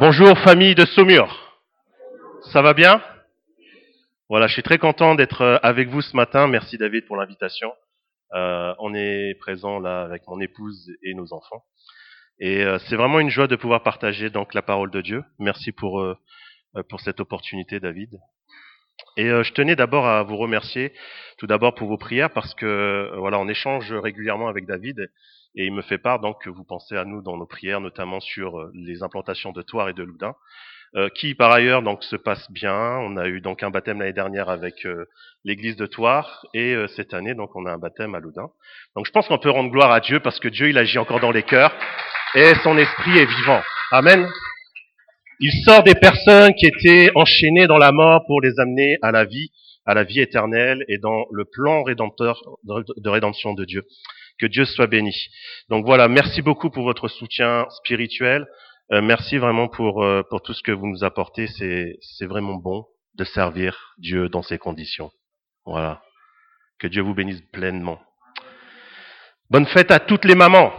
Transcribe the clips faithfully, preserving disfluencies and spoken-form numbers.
Bonjour famille de Saumur, ça va bien? Voilà, je suis très content d'être avec vous ce matin, merci David pour l'invitation. Euh, on est présent là avec mon épouse et nos enfants. Et euh, c'est vraiment une joie de pouvoir partager donc la parole de Dieu. Merci pour, euh, pour cette opportunité David. Et euh, je tenais d'abord à vous remercier tout d'abord pour vos prières parce que euh, voilà, on échange régulièrement avec David et il me fait part donc que vous pensez à nous dans nos prières, notamment sur euh, les implantations de Thouars et de Loudun. Euh, qui par ailleurs donc se passe bien. On a eu donc un baptême l'année dernière avec euh, l'église de Thouars et euh, cette année donc on a un baptême à Loudun. Donc je pense qu'on peut rendre gloire à Dieu parce que Dieu il agit encore dans les cœurs et son esprit est vivant. Amen. Il sort des personnes qui étaient enchaînées dans la mort pour les amener à la vie, à la vie éternelle et dans le plan rédempteur de rédemption de Dieu. Que Dieu soit béni. Donc voilà, merci beaucoup pour votre soutien spirituel. Euh, merci vraiment pour euh, pour tout ce que vous nous apportez. C'est c'est vraiment bon de servir Dieu dans ces conditions. Voilà. Que Dieu vous bénisse pleinement. Bonne fête à toutes les mamans.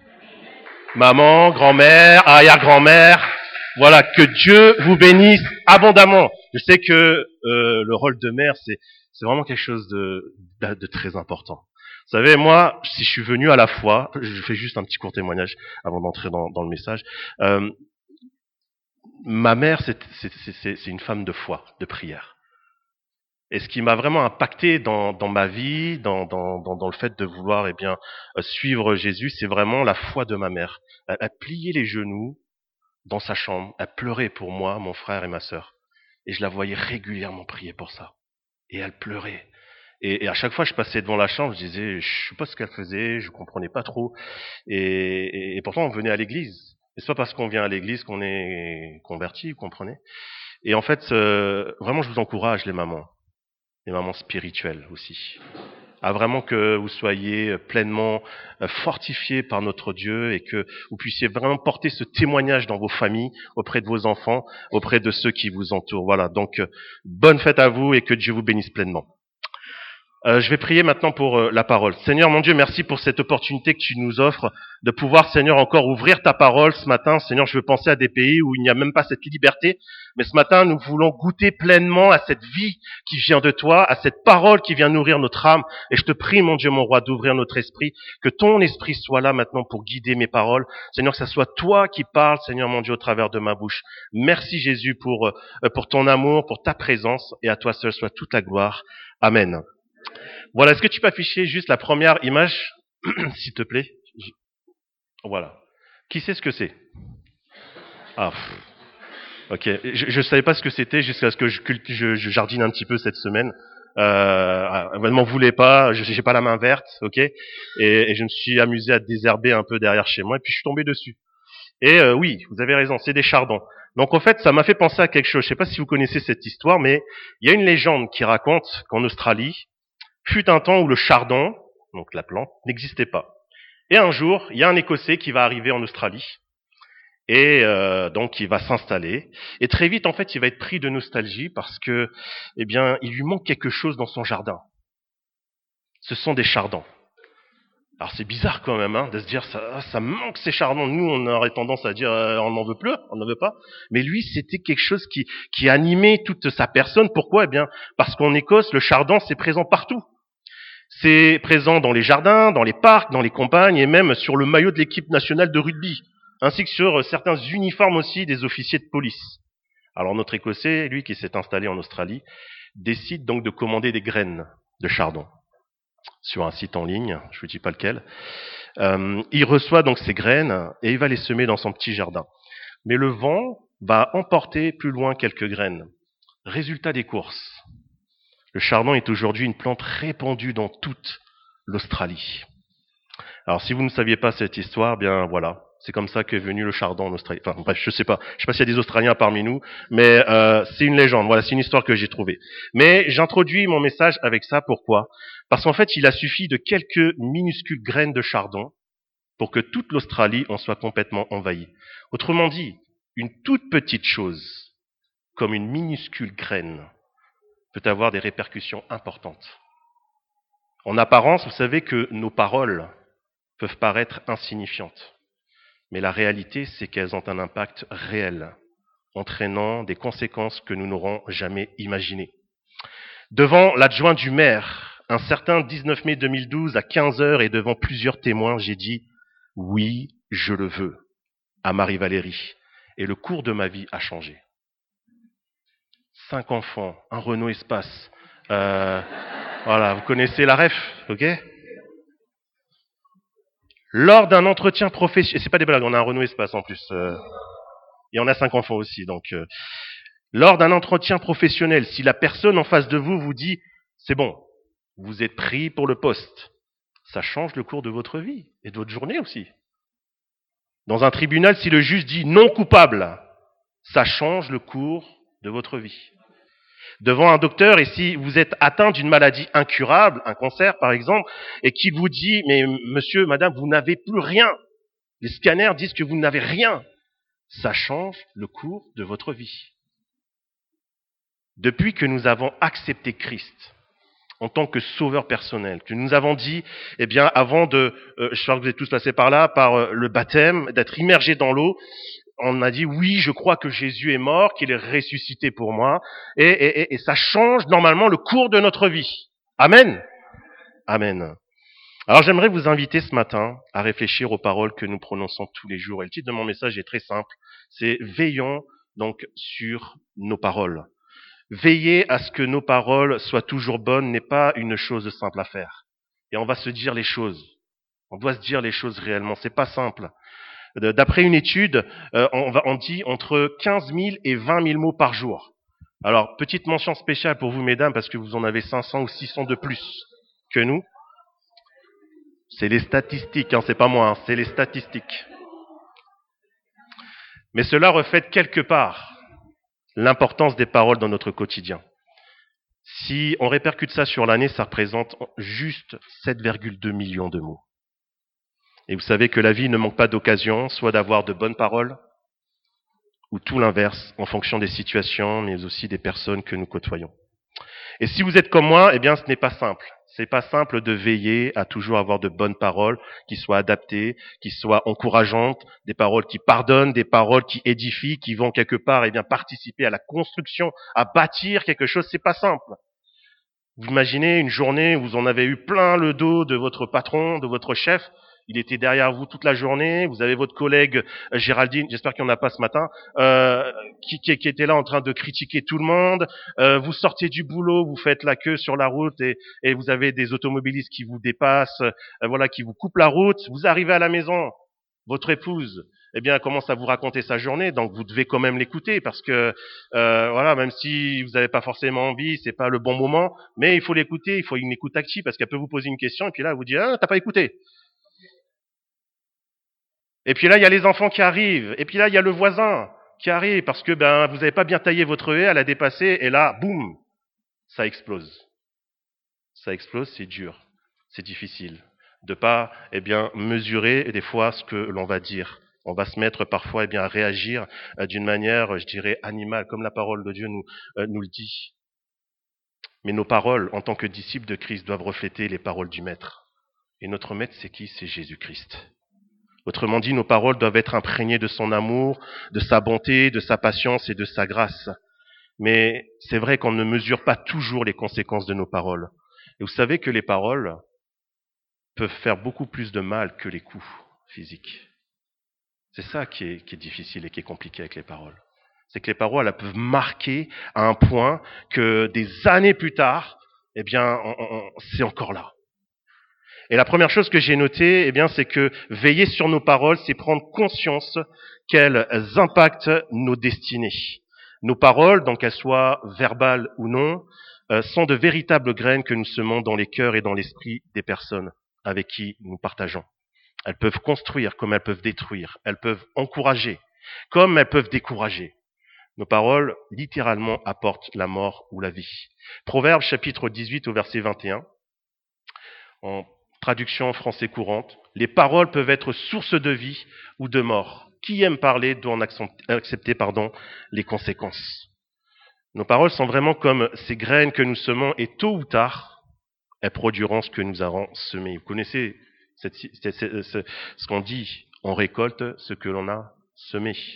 Maman, grand-mère, arrière-grand-mère. Voilà, que Dieu vous bénisse abondamment. Je sais que euh, le rôle de mère, c'est c'est vraiment quelque chose de de, de très important. Vous savez, moi, si je suis venu à la foi, je fais juste un petit court témoignage avant d'entrer dans, dans le message. Euh, ma mère, c'est, c'est, c'est, c'est une femme de foi, de prière. Et ce qui m'a vraiment impacté dans, dans ma vie, dans, dans, dans, dans le fait de vouloir eh bien, suivre Jésus, c'est vraiment la foi de ma mère. Elle a plié les genoux dans sa chambre, elle pleurait pour moi, mon frère et ma sœur. Et je la voyais régulièrement prier pour ça. Et elle pleurait. Et, et à chaque fois, je passais devant la chambre, je disais, je sais pas ce qu'elle faisait, je comprenais pas trop. Et, et, et pourtant, on venait à l'église. Et c'est pas parce qu'on vient à l'église qu'on est converti, vous comprenez. Et en fait, euh, vraiment, je vous encourage, les mamans, les mamans spirituelles aussi, à vraiment que vous soyez pleinement fortifiés par notre Dieu et que vous puissiez vraiment porter ce témoignage dans vos familles, auprès de vos enfants, auprès de ceux qui vous entourent. Voilà, donc bonne fête à vous et que Dieu vous bénisse pleinement. Euh, je vais prier maintenant pour euh, la parole. Seigneur mon Dieu, merci pour cette opportunité que tu nous offres de pouvoir, Seigneur, encore ouvrir ta parole ce matin. Seigneur, je veux penser à des pays où il n'y a même pas cette liberté, mais ce matin, nous voulons goûter pleinement à cette vie qui vient de toi, à cette parole qui vient nourrir notre âme. Et je te prie, mon Dieu, mon roi, d'ouvrir notre esprit, que ton esprit soit là maintenant pour guider mes paroles. Seigneur, que ce soit toi qui parles, Seigneur mon Dieu, au travers de ma bouche. Merci Jésus pour, euh, pour ton amour, pour ta présence, et à toi seul soit toute la gloire. Amen. Voilà, est-ce que tu peux afficher juste la première image, s'il te plaît? Voilà. Qui sait ce que c'est? Ah, pff. Ok. Je ne savais pas ce que c'était jusqu'à ce que je, je, je jardine un petit peu cette semaine. Euh, ne m'en voulez pas, je j'ai pas la main verte, ok. Et, et je me suis amusé à désherber un peu derrière chez moi, et puis je suis tombé dessus. Et euh, oui, vous avez raison, c'est des chardons. Donc en fait, ça m'a fait penser à quelque chose. Je sais pas si vous connaissez cette histoire, mais il y a une légende qui raconte qu'en Australie, fut un temps où le chardon, donc la plante, n'existait pas. Et un jour, il y a un Écossais qui va arriver en Australie, et euh, donc il va s'installer. Et très vite, en fait, il va être pris de nostalgie parce que, eh bien, il lui manque quelque chose dans son jardin. Ce sont des chardons. Alors c'est bizarre quand même, hein, de se dire ça, ça manque ces chardons. Nous, on aurait tendance à dire euh, on n'en veut plus, on n'en veut pas. Mais lui, c'était quelque chose qui qui animait toute sa personne. Pourquoi? Eh bien, parce qu'en Écosse, le chardon c'est présent partout. C'est présent dans les jardins, dans les parcs, dans les campagnes et même sur le maillot de l'équipe nationale de rugby, ainsi que sur certains uniformes aussi des officiers de police. Alors notre Écossais, lui qui s'est installé en Australie, décide donc de commander des graines de chardon sur un site en ligne, je ne vous dis pas lequel. Euh, il reçoit donc ces graines et il va les semer dans son petit jardin. Mais le vent va emporter plus loin quelques graines. Résultat des courses. Le chardon est aujourd'hui une plante répandue dans toute l'Australie. Alors, si vous ne saviez pas cette histoire, bien voilà, c'est comme ça qu'est venu le chardon en Australie. Enfin, bref, je sais pas, je sais pas s'il y a des Australiens parmi nous, mais euh, c'est une légende. Voilà, c'est une histoire que j'ai trouvée. Mais j'introduis mon message avec ça. Pourquoi? Parce qu'en fait, il a suffi de quelques minuscules graines de chardon pour que toute l'Australie en soit complètement envahie. Autrement dit, une toute petite chose, comme une minuscule graine, peut avoir des répercussions importantes. En apparence, vous savez que nos paroles peuvent paraître insignifiantes, mais la réalité, c'est qu'elles ont un impact réel entraînant des conséquences que nous n'aurons jamais imaginées. Devant l'adjoint du maire, un certain dix-neuf mai deux mille douze à quinze heures et devant plusieurs témoins, j'ai dit « Oui, je le veux » à Marie-Valérie. Et le cours de ma vie a changé. Cinq enfants, un Renault Espace. Euh, voilà, vous connaissez la ref, ok? Lors d'un entretien professionnel, c'est pas des blagues, on a un Renault Espace en plus. Euh, et on a cinq enfants aussi, donc... Euh, lors d'un entretien professionnel, si la personne en face de vous vous dit « c'est bon, vous êtes pris pour le poste », ça change le cours de votre vie et de votre journée aussi. Dans un tribunal, si le juge dit « non coupable », ça change le cours de votre vie. Devant un docteur, et si vous êtes atteint d'une maladie incurable, un cancer par exemple, et qu'il vous dit « mais monsieur, madame, vous n'avez plus rien », les scanners disent que vous n'avez rien, ça change le cours de votre vie. Depuis que nous avons accepté Christ en tant que sauveur personnel, que nous avons dit, eh bien, avant de, euh, je crois que vous êtes tous passés par là, par euh, le baptême, d'être immergé dans l'eau, on a dit, oui, je crois que Jésus est mort, qu'il est ressuscité pour moi, et, et, et ça change normalement le cours de notre vie. Amen. Amen. Alors j'aimerais vous inviter ce matin à réfléchir aux paroles que nous prononçons tous les jours. Et le titre de mon message est très simple, c'est « Veillons donc sur nos paroles ». Veiller à ce que nos paroles soient toujours bonnes n'est pas une chose simple à faire. Et on va se dire les choses. On doit se dire les choses réellement. C'est pas simple. D'après une étude, on, va, on dit entre quinze mille et vingt mille mots par jour. Alors, petite mention spéciale pour vous, mesdames, parce que vous en avez cinq cents ou six cents de plus que nous. C'est les statistiques, hein, c'est pas moi, hein, c'est les statistiques. Mais cela reflète quelque part l'importance des paroles dans notre quotidien. Si on répercute ça sur l'année, ça représente juste sept virgule deux millions de mots. Et vous savez que la vie ne manque pas d'occasion, soit d'avoir de bonnes paroles, ou tout l'inverse, en fonction des situations, mais aussi des personnes que nous côtoyons. Et si vous êtes comme moi, eh bien ce n'est pas simple. C'est pas simple de veiller à toujours avoir de bonnes paroles qui soient adaptées, qui soient encourageantes, des paroles qui pardonnent, des paroles qui édifient, qui vont quelque part eh bien participer à la construction, à bâtir quelque chose. C'est pas simple. Vous imaginez une journée où vous en avez eu plein le dos de votre patron, de votre chef. Il était derrière vous toute la journée. Vous avez votre collègue euh, Géraldine, j'espère qu'il n'y en a pas ce matin, euh, qui, qui, qui était là en train de critiquer tout le monde. Euh, vous sortez du boulot, vous faites la queue sur la route et, et vous avez des automobilistes qui vous dépassent, euh, voilà, qui vous coupent la route. Vous arrivez à la maison, votre épouse, eh bien, commence à vous raconter sa journée, donc vous devez quand même l'écouter parce que, euh, voilà, même si vous n'avez pas forcément envie, c'est pas le bon moment, mais il faut l'écouter, il faut une écoute active parce qu'elle peut vous poser une question et puis là, elle vous dit, ah, t'as pas écouté. Et puis là, il y a les enfants qui arrivent. Et puis là, il y a le voisin qui arrive parce que ben vous n'avez pas bien taillé votre haie, elle a dépassé, et là, boum, ça explose. Ça explose, c'est dur, c'est difficile de pas eh bien mesurer des fois ce que l'on va dire. On va se mettre parfois eh bien à réagir euh, d'une manière, je dirais, animale, comme la parole de Dieu nous euh, nous le dit. Mais nos paroles, en tant que disciples de Christ, doivent refléter les paroles du Maître. Et notre Maître, c'est qui? C'est Jésus-Christ. Autrement dit, nos paroles doivent être imprégnées de son amour, de sa bonté, de sa patience et de sa grâce. Mais c'est vrai qu'on ne mesure pas toujours les conséquences de nos paroles. Et vous savez que les paroles peuvent faire beaucoup plus de mal que les coups physiques. C'est ça qui est, qui est difficile et qui est compliqué avec les paroles. C'est que les paroles, elles peuvent marquer à un point que des années plus tard, eh bien, on, on, c'est encore là. Et la première chose que j'ai notée, eh bien, c'est que veiller sur nos paroles, c'est prendre conscience qu'elles impactent nos destinées. Nos paroles, donc qu'elles soient verbales ou non, euh, sont de véritables graines que nous semons dans les cœurs et dans l'esprit des personnes avec qui nous partageons. Elles peuvent construire comme elles peuvent détruire. Elles peuvent encourager comme elles peuvent décourager. Nos paroles, littéralement, apportent la mort ou la vie. Proverbes chapitre dix-huit au verset vingt et un. En traduction en français courante, les paroles peuvent être source de vie ou de mort. Qui aime parler doit en accepter pardon, les conséquences. Nos paroles sont vraiment comme ces graines que nous semons et tôt ou tard, elles produiront ce que nous avons semé. Vous connaissez cette, cette, cette, ce, ce qu'on dit, on récolte ce que l'on a semé.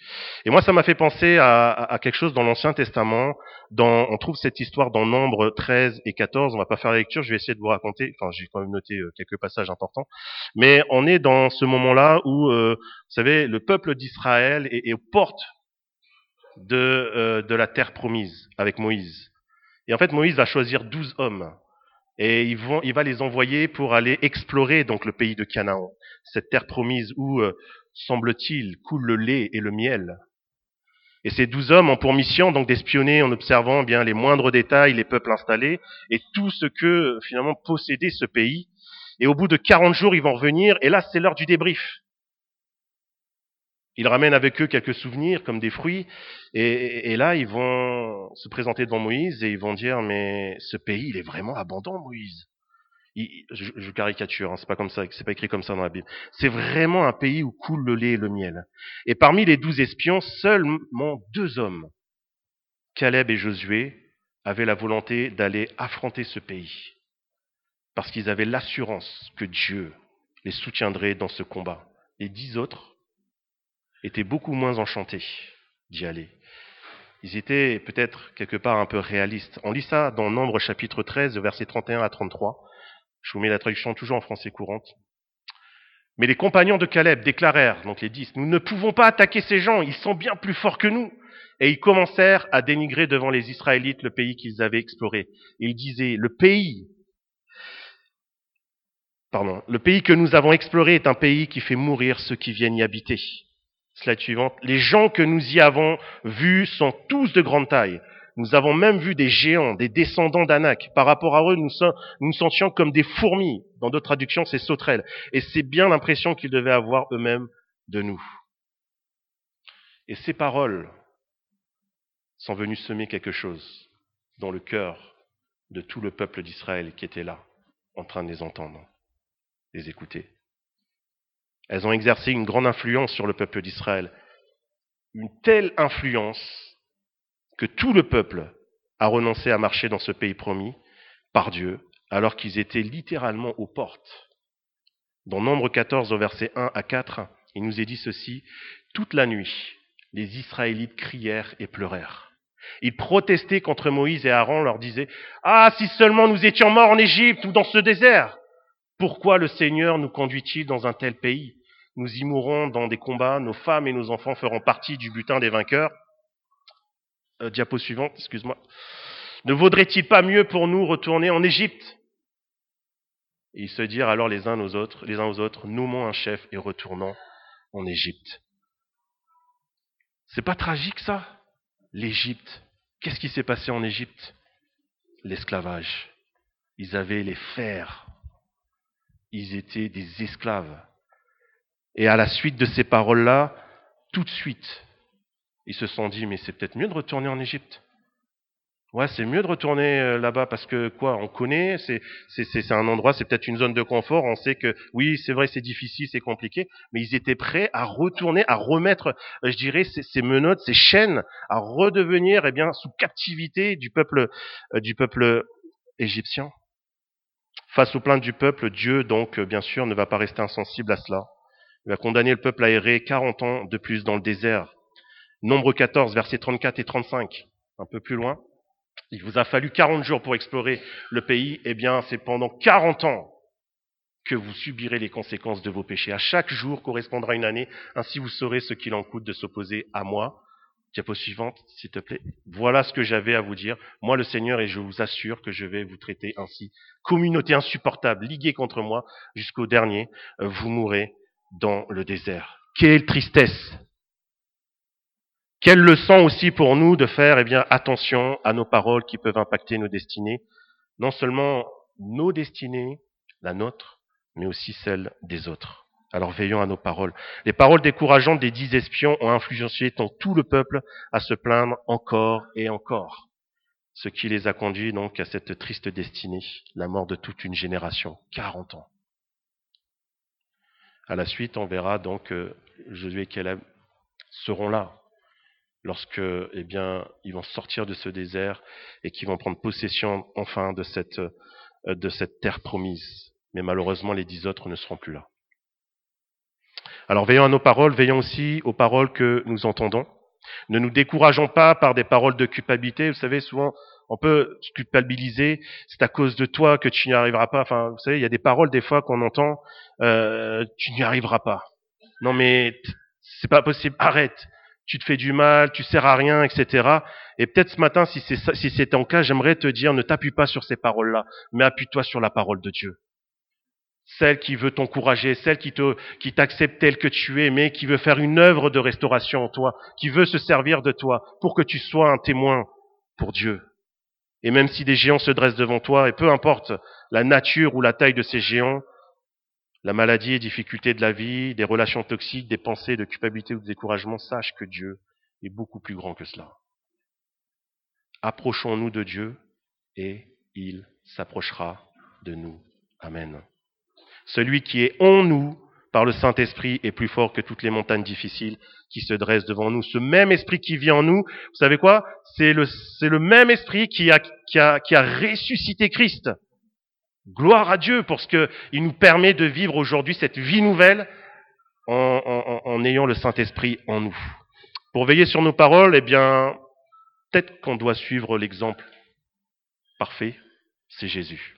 Et moi, ça m'a fait penser à, à, à quelque chose dans l'Ancien Testament. Dans, on trouve cette histoire dans Nombres treize et quatorze. On va pas faire la lecture, je vais essayer de vous raconter. Enfin, j'ai quand même noté euh, quelques passages importants. Mais on est dans ce moment-là où, euh, vous savez, le peuple d'Israël est, est aux portes de, euh, de la terre promise avec Moïse. Et en fait, Moïse va choisir douze hommes. Et ils vont, il va les envoyer pour aller explorer donc le pays de Canaan, cette terre promise où, euh, semble-t-il, coule le lait et le miel. Et ces douze hommes ont pour mission donc d'espionner en observant bien les moindres détails, les peuples installés et tout ce que finalement possédait ce pays. Et au bout de quarante jours, ils vont revenir et là, c'est l'heure du débrief. Ils ramènent avec eux quelques souvenirs comme des fruits et, et, et là, ils vont se présenter devant Moïse et ils vont dire mais ce pays, il est vraiment abondant, Moïse. Il, je, je caricature, hein, c'est pas comme ça, c'est pas écrit comme ça dans la Bible. C'est vraiment un pays où coule le lait et le miel. Et parmi les douze espions, seulement deux hommes, Caleb et Josué, avaient la volonté d'aller affronter ce pays, parce qu'ils avaient l'assurance que Dieu les soutiendrait dans ce combat. Les dix autres étaient beaucoup moins enchantés d'y aller. Ils étaient peut-être quelque part un peu réalistes. On lit ça dans Nombres chapitre treize, versets trente et un à trente-trois. Je vous mets la traduction toujours en français courante. Mais les compagnons de Caleb déclarèrent, donc les dix, nous ne pouvons pas attaquer ces gens, ils sont bien plus forts que nous. Et ils commencèrent à dénigrer devant les Israélites le pays qu'ils avaient exploré. Ils disaient, le pays, pardon, le pays que nous avons exploré est un pays qui fait mourir ceux qui viennent y habiter. Slide suivante. Les gens que nous y avons vus sont tous de grande taille. Nous avons même vu des géants, des descendants d'Anak. Par rapport à eux, nous, sommes, nous nous sentions comme des fourmis. Dans d'autres traductions, c'est sauterelles. Et c'est bien l'impression qu'ils devaient avoir eux-mêmes de nous. Et ces paroles sont venues semer quelque chose dans le cœur de tout le peuple d'Israël qui était là, en train de les entendre, les écouter. Elles ont exercé une grande influence sur le peuple d'Israël. Une telle influence que tout le peuple a renoncé à marcher dans ce pays promis par Dieu, alors qu'ils étaient littéralement aux portes. Dans Nombre quatorze, au verset un à quatre, il nous est dit ceci, « Toute la nuit, les Israélites crièrent et pleurèrent. Ils protestaient contre Moïse et Aaron, leur disaient, « Ah, si seulement nous étions morts en Égypte ou dans ce désert! Pourquoi le Seigneur nous conduit-il dans un tel pays? Nous y mourrons dans des combats, nos femmes et nos enfants feront partie du butin des vainqueurs. » Euh, diapo suivante, excuse-moi. Ne vaudrait-il pas mieux pour nous retourner en Égypte? Et ils se dirent alors les uns aux autres, les uns aux autres, nommons un chef et retournons en Égypte. C'est pas tragique ça? L'Égypte. Qu'est-ce qui s'est passé en Égypte? L'esclavage. Ils avaient les fers. Ils étaient des esclaves. Et à la suite de ces paroles-là, tout de suite, ils se sont dit, mais c'est peut-être mieux de retourner en Égypte. Ouais, c'est mieux de retourner euh, là-bas parce que quoi, on connaît, c'est, c'est, c'est, c'est un endroit, c'est peut-être une zone de confort, on sait que oui, c'est vrai, c'est difficile, c'est compliqué, mais ils étaient prêts à retourner, à remettre, euh, je dirais, ces, ces menottes, ces chaînes, à redevenir, eh bien, sous captivité du peuple, euh, du peuple égyptien. Face aux plaintes du peuple, Dieu, donc, euh, bien sûr, ne va pas rester insensible à cela. Il va condamner le peuple à errer quarante ans de plus dans le désert. Nombre quatorze, versets trente-quatre et trente-cinq, un peu plus loin. Il vous a fallu quarante jours pour explorer le pays. Eh bien, c'est pendant quarante ans que vous subirez les conséquences de vos péchés. À chaque jour correspondra une année. Ainsi, vous saurez ce qu'il en coûte de s'opposer à moi. Diapo suivante, s'il te plaît. Voilà ce que j'avais à vous dire. Moi, le Seigneur, et je vous assure que je vais vous traiter ainsi. Communauté insupportable, liguée contre moi jusqu'au dernier. Vous mourrez dans le désert. Quelle tristesse! Quelle leçon aussi pour nous de faire eh bien, attention à nos paroles qui peuvent impacter nos destinées, non seulement nos destinées, la nôtre, mais aussi celles des autres. Alors veillons à nos paroles. Les paroles décourageantes des dix espions ont influencé tout le peuple à se plaindre encore et encore, ce qui les a conduits donc à cette triste destinée, la mort de toute une génération, quarante ans. À la suite, on verra donc que Josué et Caleb seront là, lorsque, eh bien, ils vont sortir de ce désert et qu'ils vont prendre possession enfin de cette, de cette terre promise. Mais malheureusement, les dix autres ne seront plus là. Alors veillons à nos paroles, veillons aussi aux paroles que nous entendons. Ne nous décourageons pas par des paroles de culpabilité. Vous savez, souvent, on peut se culpabiliser. C'est à cause de toi que tu n'y arriveras pas. Enfin, vous savez, il y a des paroles des fois qu'on entend. Euh, tu n'y arriveras pas. Non, mais c'est pas possible. Arrête. Tu te fais du mal. Tu sers à rien, et cetera. Et peut-être ce matin, si c'est si c'est ton cas, j'aimerais te dire, ne t'appuie pas sur ces paroles-là, mais appuie-toi sur la parole de Dieu. Celle qui veut t'encourager, celle qui te, qui t'accepte tel que tu es, mais qui veut faire une œuvre de restauration en toi, qui veut se servir de toi pour que tu sois un témoin pour Dieu. Et même si des géants se dressent devant toi, et peu importe la nature ou la taille de ces géants, la maladie et difficultés de la vie, des relations toxiques, des pensées de culpabilité ou de découragement, sache que Dieu est beaucoup plus grand que cela. Approchons-nous de Dieu et il s'approchera de nous. Amen. Celui qui est en nous par le Saint-Esprit est plus fort que toutes les montagnes difficiles qui se dressent devant nous. Ce même esprit qui vit en nous, vous savez quoi? C'est le, c'est le même esprit qui a, qui a, qui a ressuscité Christ. Gloire à Dieu pour ce qu'il nous permet de vivre aujourd'hui cette vie nouvelle en, en, en ayant le Saint-Esprit en nous. Pour veiller sur nos paroles, eh bien, peut-être qu'on doit suivre l'exemple parfait, c'est Jésus.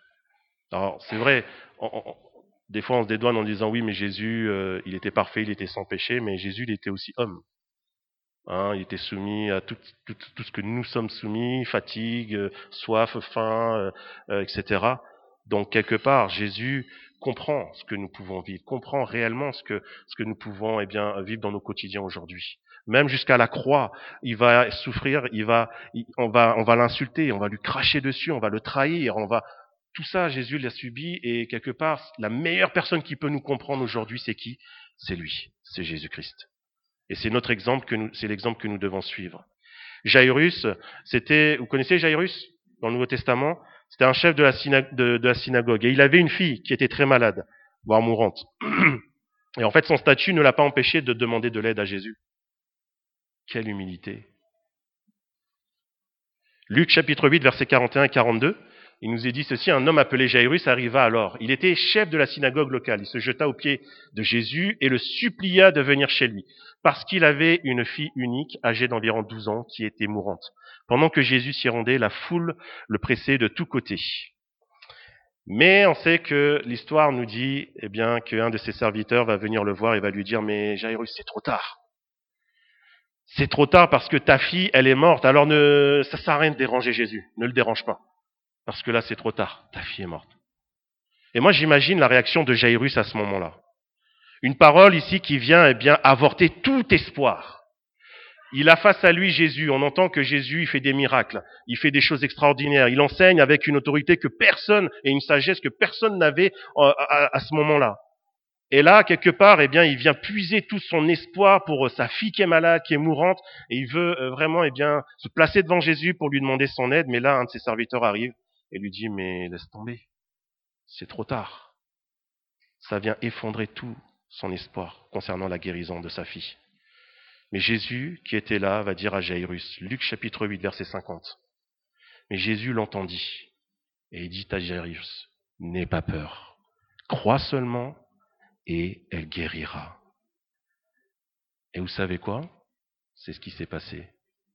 Alors, c'est vrai, on, on, des fois on se dédouane en disant oui, mais Jésus, euh, il était parfait, il était sans péché, mais Jésus, il était aussi homme. Hein, il était soumis à tout, tout, tout ce que nous sommes soumis, fatigue, euh, soif, faim, euh, euh, et cetera. Donc, quelque part, Jésus comprend ce que nous pouvons vivre, comprend réellement ce que, ce que nous pouvons eh bien, vivre dans nos quotidiens aujourd'hui. Même jusqu'à la croix, il va souffrir, il va, il, on va, on va l'insulter, on va lui cracher dessus, on va le trahir, on va... Tout ça, Jésus l'a subi, et quelque part, la meilleure personne qui peut nous comprendre aujourd'hui, c'est qui? C'est lui, c'est Jésus-Christ. Et c'est notre exemple que nous, c'est l'exemple que nous devons suivre. Jairus, c'était, vous connaissez Jairus dans le Nouveau Testament? C'était un chef de la, syna, de, de la synagogue, et il avait une fille qui était très malade, voire mourante. Et en fait, son statut ne l'a pas empêché de demander de l'aide à Jésus. Quelle humilité! Luc chapitre huit, versets quarante et un et quarante-deux. Il nous est dit ceci, un homme appelé Jairus arriva alors. Il était chef de la synagogue locale. Il se jeta aux pieds de Jésus et le supplia de venir chez lui, parce qu'il avait une fille unique, âgée d'environ douze ans, qui était mourante. Pendant que Jésus s'y rendait, la foule le pressait de tous côtés. Mais on sait que l'histoire nous dit eh bien, qu'un de ses serviteurs va venir le voir et va lui dire « Mais Jairus, c'est trop tard. C'est trop tard parce que ta fille, elle est morte. Alors ne, ça sert à rien de déranger Jésus. Ne le dérange pas. » Parce que là, c'est trop tard. Ta fille est morte. Et moi, j'imagine la réaction de Jairus à ce moment-là. Une parole ici qui vient, eh bien, avorter tout espoir. Il a face à lui Jésus. On entend que Jésus, il fait des miracles. Il fait des choses extraordinaires. Il enseigne avec une autorité que personne, et une sagesse que personne n'avait à, à ce moment-là. Et là, quelque part, eh bien, il vient puiser tout son espoir pour sa fille qui est malade, qui est mourante, et il veut vraiment, eh bien, se placer devant Jésus pour lui demander son aide. Mais là, un de ses serviteurs arrive et lui dit, mais laisse tomber, c'est trop tard. Ça vient effondrer tout son espoir concernant la guérison de sa fille. Mais Jésus, qui était là, va dire à Jairus, Luc chapitre huit, verset cinquante. Mais Jésus l'entendit, et il dit à Jairus, n'aie pas peur, crois seulement, et elle guérira. Et vous savez quoi? C'est ce qui s'est passé.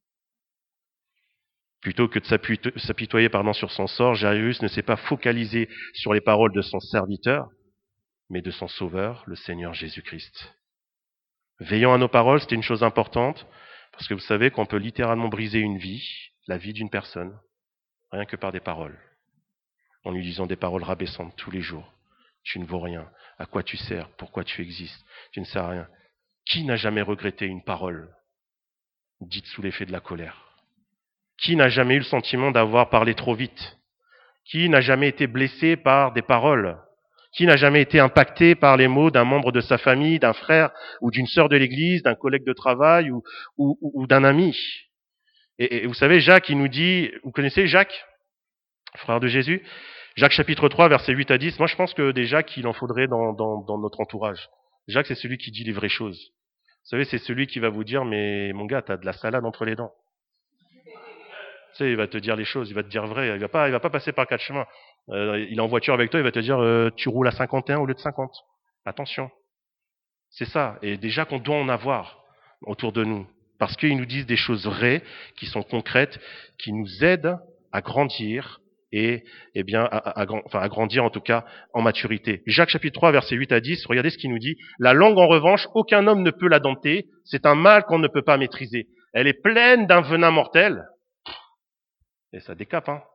Plutôt que de s'apitoyer pardon, sur son sort, Jairus ne s'est pas focalisé sur les paroles de son serviteur, mais de son sauveur, le Seigneur Jésus-Christ. Veillons à nos paroles, c'était une chose importante, parce que vous savez qu'on peut littéralement briser une vie, la vie d'une personne, rien que par des paroles, en lui disant des paroles rabaissantes tous les jours. Tu ne vaux rien. À quoi tu sers? Pourquoi tu existes? Tu ne sers à rien. Qui n'a jamais regretté une parole dite sous l'effet de la colère? Qui n'a jamais eu le sentiment d'avoir parlé trop vite? Qui n'a jamais été blessé par des paroles? Qui n'a jamais été impacté par les mots d'un membre de sa famille, d'un frère ou d'une sœur de l'église, d'un collègue de travail ou, ou, ou d'un ami? et, et vous savez, Jacques, il nous dit, vous connaissez Jacques, frère de Jésus? Jacques chapitre trois, versets huit à dix. Moi, je pense que des Jacques, il en faudrait dans, dans, dans notre entourage. Jacques, c'est celui qui dit les vraies choses. Vous savez, c'est celui qui va vous dire, mais mon gars, t'as de la salade entre les dents. Tu sais, il va te dire les choses, il va te dire vrai. Il va pas, il va pas passer par quatre chemins. Euh, il est en voiture avec toi, il va te dire, euh, tu roules à cinquante et un au lieu de cinquante. Attention. C'est ça. Et déjà qu'on doit en avoir autour de nous. Parce qu'ils nous disent des choses vraies, qui sont concrètes, qui nous aident à grandir et, eh bien, à, à, à, enfin, à grandir en tout cas en maturité. Jacques chapitre trois, versets huit à dix, regardez ce qu'il nous dit. La langue, en revanche, aucun homme ne peut la dompter. C'est un mal qu'on ne peut pas maîtriser. Elle est pleine d'un venin mortel. Et ça décape, hein.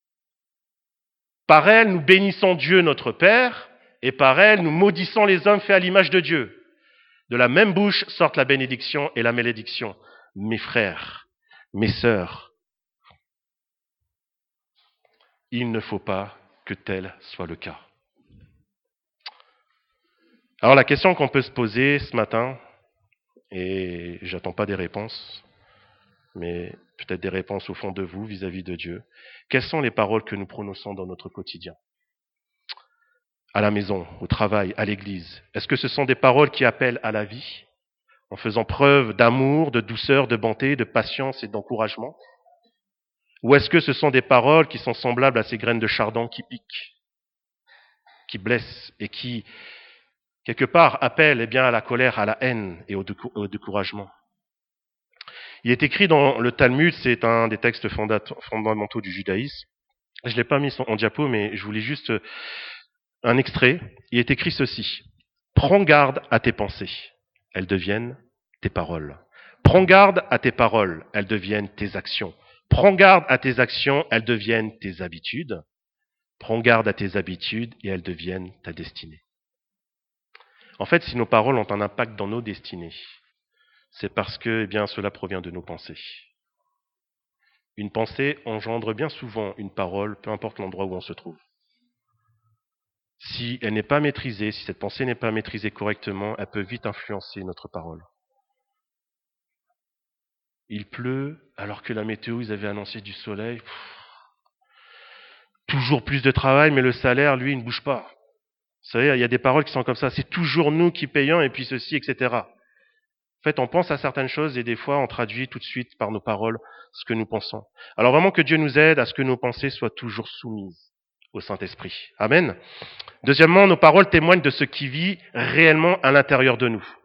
Par elle, nous bénissons Dieu notre Père, et par elle, nous maudissons les hommes faits à l'image de Dieu. De la même bouche sortent la bénédiction et la malédiction. Mes frères, mes sœurs, il ne faut pas que tel soit le cas. Alors la question qu'on peut se poser ce matin, et j'attends pas des réponses, mais peut-être des réponses au fond de vous vis-à-vis de Dieu, quelles sont les paroles que nous prononçons dans notre quotidien ? À la maison, au travail, à l'église. Est-ce que ce sont des paroles qui appellent à la vie, en faisant preuve d'amour, de douceur, de bonté, de patience et d'encouragement ? Ou est-ce que ce sont des paroles qui sont semblables à ces graines de chardon qui piquent, qui blessent et qui, quelque part, appellent eh bien, à la colère, à la haine et au, décou- au découragement ? Il est écrit dans le Talmud, c'est un des textes fondat- fondamentaux du judaïsme. Je ne l'ai pas mis en diapo, mais je vous lis juste un extrait. Il est écrit ceci. Prends garde à tes pensées, elles deviennent tes paroles. Prends garde à tes paroles, elles deviennent tes actions. Prends garde à tes actions, elles deviennent tes habitudes. Prends garde à tes habitudes et elles deviennent ta destinée. En fait, si nos paroles ont un impact dans nos destinées, c'est parce que eh bien, cela provient de nos pensées. Une pensée engendre bien souvent une parole, peu importe l'endroit où on se trouve. Si elle n'est pas maîtrisée, si cette pensée n'est pas maîtrisée correctement, elle peut vite influencer notre parole. Il pleut, alors que la météo, ils avaient annoncé du soleil. Pff, toujours plus de travail, mais le salaire, lui, il ne bouge pas. Vous savez, il y a des paroles qui sont comme ça. C'est toujours nous qui payons, et puis ceci, et cetera. En fait, on pense à certaines choses, et des fois, on traduit tout de suite par nos paroles ce que nous pensons. Alors vraiment que Dieu nous aide à ce que nos pensées soient toujours soumises au Saint-Esprit. Amen. Deuxièmement, nos paroles témoignent de ce qui vit réellement à l'intérieur de nous.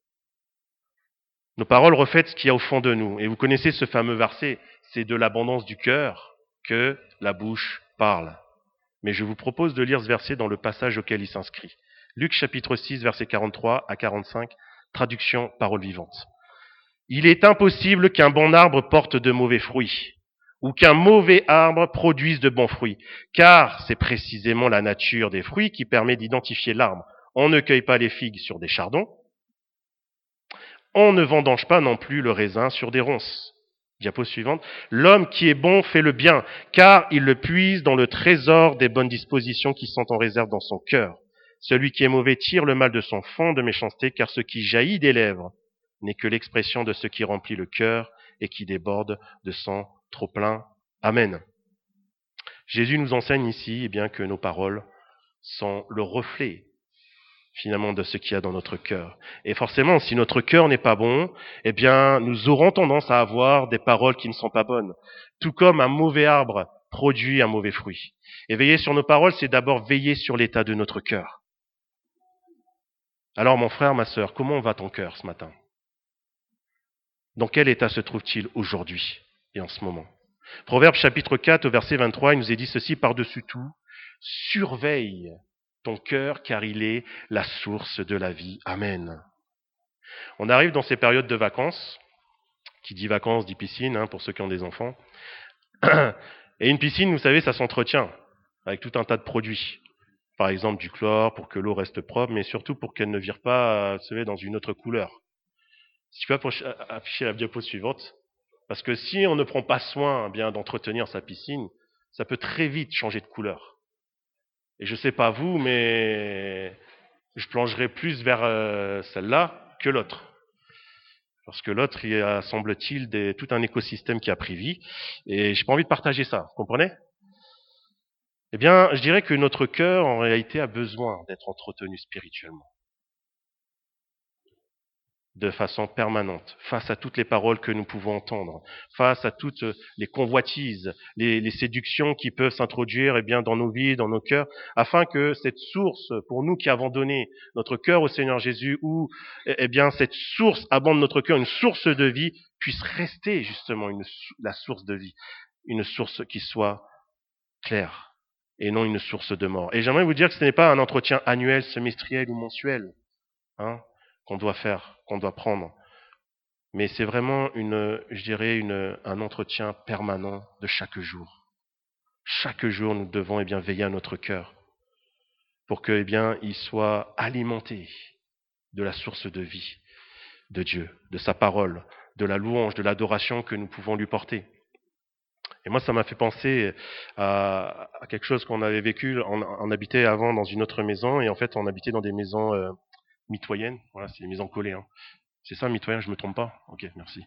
Nos paroles reflètent ce qu'il y a au fond de nous. Et vous connaissez ce fameux verset, c'est de l'abondance du cœur que la bouche parle. Mais je vous propose de lire ce verset dans le passage auquel il s'inscrit. Luc chapitre six, versets quarante-trois à quarante-cinq, traduction parole vivante. Il est impossible qu'un bon arbre porte de mauvais fruits, ou qu'un mauvais arbre produise de bons fruits, car c'est précisément la nature des fruits qui permet d'identifier l'arbre. On ne cueille pas les figues sur des chardons, on ne vendange pas non plus le raisin sur des ronces. Diapo suivante. L'homme qui est bon fait le bien, car il le puise dans le trésor des bonnes dispositions qui sont en réserve dans son cœur. Celui qui est mauvais tire le mal de son fond de méchanceté, car ce qui jaillit des lèvres n'est que l'expression de ce qui remplit le cœur et qui déborde de son trop-plein. Amen. Jésus nous enseigne ici eh bien, que nos paroles sont le reflet finalement de ce qu'il y a dans notre cœur. Et forcément, si notre cœur n'est pas bon, eh bien, nous aurons tendance à avoir des paroles qui ne sont pas bonnes. Tout comme un mauvais arbre produit un mauvais fruit. Et veiller sur nos paroles, c'est d'abord veiller sur l'état de notre cœur. Alors, mon frère, ma sœur, comment va ton cœur ce matin ? Dans quel état se trouve-t-il aujourd'hui et en ce moment ? Proverbe chapitre quatre, au verset vingt-trois, il nous est dit ceci par-dessus tout. Surveille ton cœur, car il est la source de la vie. Amen. On arrive dans ces périodes de vacances. Qui dit vacances dit piscine, hein, pour ceux qui ont des enfants. Et une piscine, vous savez, ça s'entretient avec tout un tas de produits. Par exemple, du chlore pour que l'eau reste propre, mais surtout pour qu'elle ne vire pas, vous savez, dans une autre couleur. Si tu peux afficher la diapo suivante, parce que si on ne prend pas soin bien d'entretenir sa piscine, ça peut très vite changer de couleur. Et je sais pas vous, mais je plongerai plus vers euh, celle-là que l'autre. Parce que l'autre, il y a, semble-t-il, des, tout un écosystème qui a pris vie. Et j'ai pas envie de partager ça, vous comprenez ? Eh bien, je dirais que notre cœur, en réalité, a besoin d'être entretenu spirituellement. de façon permanente, face à toutes les paroles que nous pouvons entendre, face à toutes les convoitises, les, les séductions qui peuvent s'introduire eh bien, dans nos vies, dans nos cœurs, afin que cette source, pour nous qui avons donné notre cœur au Seigneur Jésus, où eh bien, cette source abonde notre cœur, une source de vie, puisse rester justement une, la source de vie, une source qui soit claire et non une source de mort. Et j'aimerais vous dire que ce n'est pas un entretien annuel, semestriel ou mensuel, hein, qu'on doit faire, qu'on doit prendre. Mais c'est vraiment une, je dirais, une, un entretien permanent de chaque jour. Chaque jour, nous devons eh bien, veiller à notre cœur pour que, eh bien, il soit alimenté de la source de vie de Dieu, de sa parole, de la louange, de l'adoration que nous pouvons lui porter. Et moi, ça m'a fait penser à, à quelque chose qu'on avait vécu. On, on habitait avant dans une autre maison et en fait, on habitait dans des maisons euh, mitoyennes. Voilà, c'est des maisons collées. Hein. C'est ça, mitoyen, je me trompe pas? Ok, merci.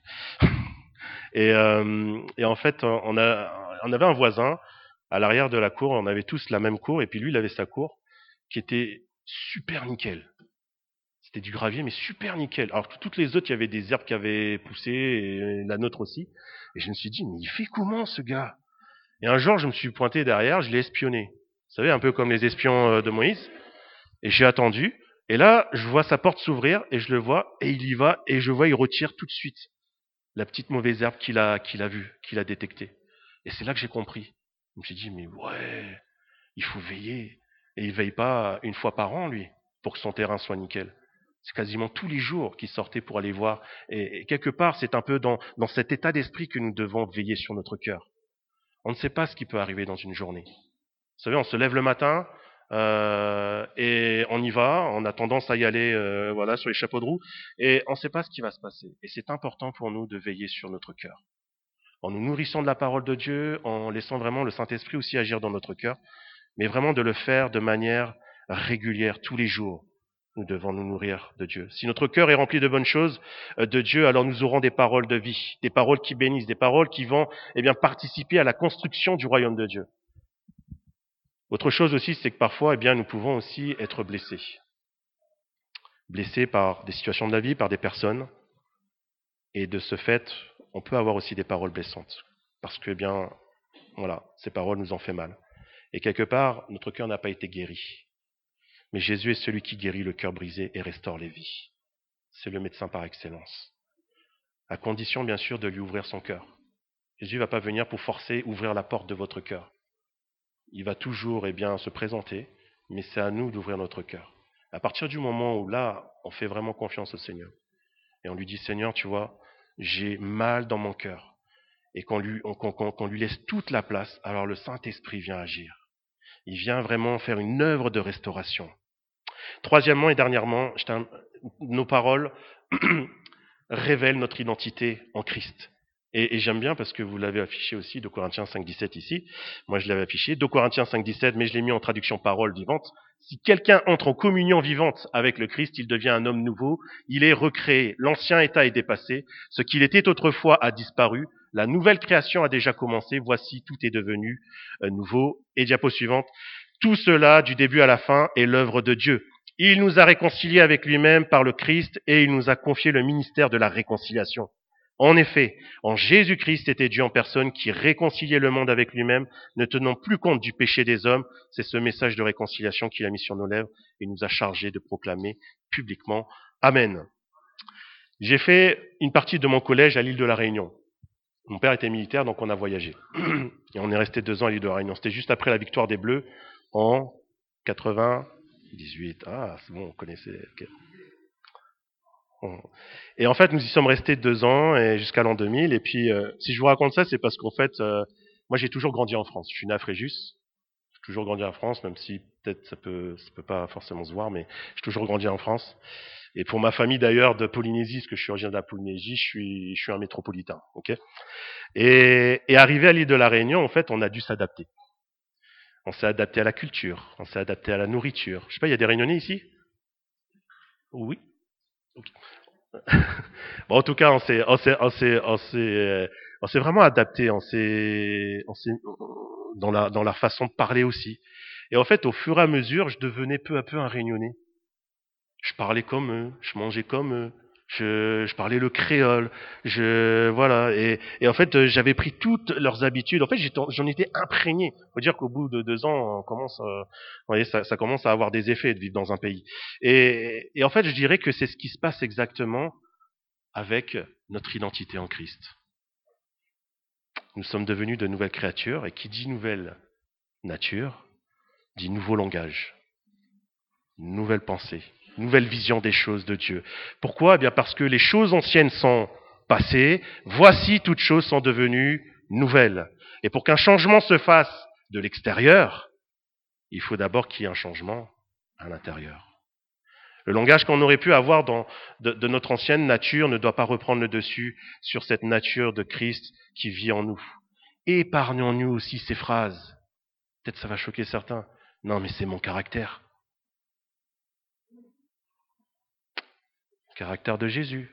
et, euh, et en fait, on, a, on avait un voisin à l'arrière de la cour, on avait tous la même cour, et puis lui, il avait sa cour qui était super nickel. C'était du gravier, mais super nickel. Alors que toutes les autres, il y avait des herbes qui avaient poussé, et la nôtre aussi. Et je me suis dit, mais il fait comment ce gars? Et un jour, je me suis pointé derrière, je l'ai espionné. Vous savez, un peu comme les espions de Moïse. Et j'ai attendu. Et là, je vois sa porte s'ouvrir et je le vois et il y va et je vois il retire tout de suite la petite mauvaise herbe qu'il a qu'il a vue, qu'il a détectée. Et c'est là que j'ai compris. Je me suis dit mais ouais, il faut veiller. Et il veille pas une fois par an lui pour que son terrain soit nickel. C'est quasiment tous les jours qu'il sortait pour aller voir. Et, et quelque part, c'est un peu dans dans cet état d'esprit que nous devons veiller sur notre cœur. On ne sait pas ce qui peut arriver dans une journée. Vous savez, on se lève le matin. Euh, et on y va, on a tendance à y aller euh, voilà, sur les chapeaux de roue, et on ne sait pas ce qui va se passer. Et c'est important pour nous de veiller sur notre cœur. En nous nourrissant de la parole de Dieu, en laissant vraiment le Saint-Esprit aussi agir dans notre cœur, mais vraiment de le faire de manière régulière, tous les jours. Nous devons nous nourrir de Dieu. Si notre cœur est rempli de bonnes choses euh, de Dieu, alors nous aurons des paroles de vie, des paroles qui bénissent, des paroles qui vont eh bien, participer à la construction du royaume de Dieu. Autre chose aussi, c'est que parfois, eh bien, nous pouvons aussi être blessés. Blessés par des situations de la vie, par des personnes. Et de ce fait, on peut avoir aussi des paroles blessantes. Parce que, eh bien, voilà, ces paroles nous ont fait mal. Et quelque part, notre cœur n'a pas été guéri. Mais Jésus est celui qui guérit le cœur brisé et restaure les vies. C'est le médecin par excellence. À condition, bien sûr, de lui ouvrir son cœur. Jésus ne va pas venir pour forcer, ouvrir la porte de votre cœur. Il va toujours eh bien, se présenter, mais c'est à nous d'ouvrir notre cœur. À partir du moment où là, on fait vraiment confiance au Seigneur, et on lui dit, Seigneur, tu vois, j'ai mal dans mon cœur, et qu'on lui, on, qu'on, qu'on lui laisse toute la place, alors le Saint-Esprit vient agir. Il vient vraiment faire une œuvre de restauration. Troisièmement et dernièrement, nos paroles révèlent notre identité en Christ. Et, et j'aime bien parce que vous l'avez affiché aussi, deux Corinthiens cinq dix-sept ici. Moi, je l'avais affiché, deux Corinthiens cinq dix-sept, mais je l'ai mis en traduction parole vivante. Si quelqu'un entre en communion vivante avec le Christ, il devient un homme nouveau. Il est recréé. L'ancien état est dépassé. Ce qu'il était autrefois a disparu. La nouvelle création a déjà commencé. Voici, tout est devenu euh, nouveau. Et diapo suivante. Tout cela, du début à la fin, est l'œuvre de Dieu. Il nous a réconciliés avec lui-même par le Christ et il nous a confié le ministère de la réconciliation. En effet, en Jésus-Christ était Dieu en personne qui réconciliait le monde avec lui-même, ne tenant plus compte du péché des hommes. C'est ce message de réconciliation qu'il a mis sur nos lèvres et nous a chargés de proclamer publiquement. Amen. J'ai fait une partie de mon collège à l'île de la Réunion. Mon père était militaire, donc on a voyagé. Et on est resté deux ans à l'île de la Réunion. C'était juste après la victoire des Bleus en quatre-vingt-dix-huit. Ah, c'est bon, on connaissait. Okay. Et en fait, nous y sommes restés deux ans et jusqu'à l'an deux mille. Et puis, euh, si je vous raconte ça, c'est parce qu'en fait, euh, moi, j'ai toujours grandi en France. Je suis né à Fréjus. J'ai toujours grandi en France, même si peut-être ça peut, ça peut pas forcément se voir, mais j'ai toujours grandi en France. Et pour ma famille d'ailleurs de Polynésie, parce que je suis originaire de la Polynésie, je suis, je suis un métropolitain. Ok. Et, et arrivé à l'île de la Réunion, en fait, on a dû s'adapter. On s'est adapté à la culture, on s'est adapté à la nourriture. Je sais pas, il y a des Réunionnais ici? Oui. Okay. Bon, en tout cas, on s'est, on s'est, on s'est, on s'est, on s'est vraiment adapté. On s'est, on s'est, dans la, dans la façon de parler aussi. Et en fait, au fur et à mesure, je devenais peu à peu un Réunionnais. Je parlais comme eux, je mangeais comme eux, Je, je parlais le créole. Je voilà. Et, et en fait, euh, j'avais pris toutes leurs habitudes. En fait, j'étais- j'en étais imprégné. Faut dire qu'au bout de deux ans, on commence, euh, vous voyez, ça, ça commence à avoir des effets de vivre dans un pays. Et, et en fait, je dirais que c'est ce qui se passe exactement avec notre identité en Christ. Nous sommes devenus de nouvelles créatures, et qui dit nouvelle nature, dit nouveau langage, nouvelle pensée, nouvelle vision des choses de Dieu. Pourquoi ? Eh bien parce que les choses anciennes sont passées, voici toutes choses sont devenues nouvelles. Et pour qu'un changement se fasse de l'extérieur, il faut d'abord qu'il y ait un changement à l'intérieur. Le langage qu'on aurait pu avoir dans, de, de notre ancienne nature ne doit pas reprendre le dessus sur cette nature de Christ qui vit en nous. Épargnons-nous aussi ces phrases. Peut-être ça va choquer certains. Non, mais c'est mon caractère. Caractère de Jésus.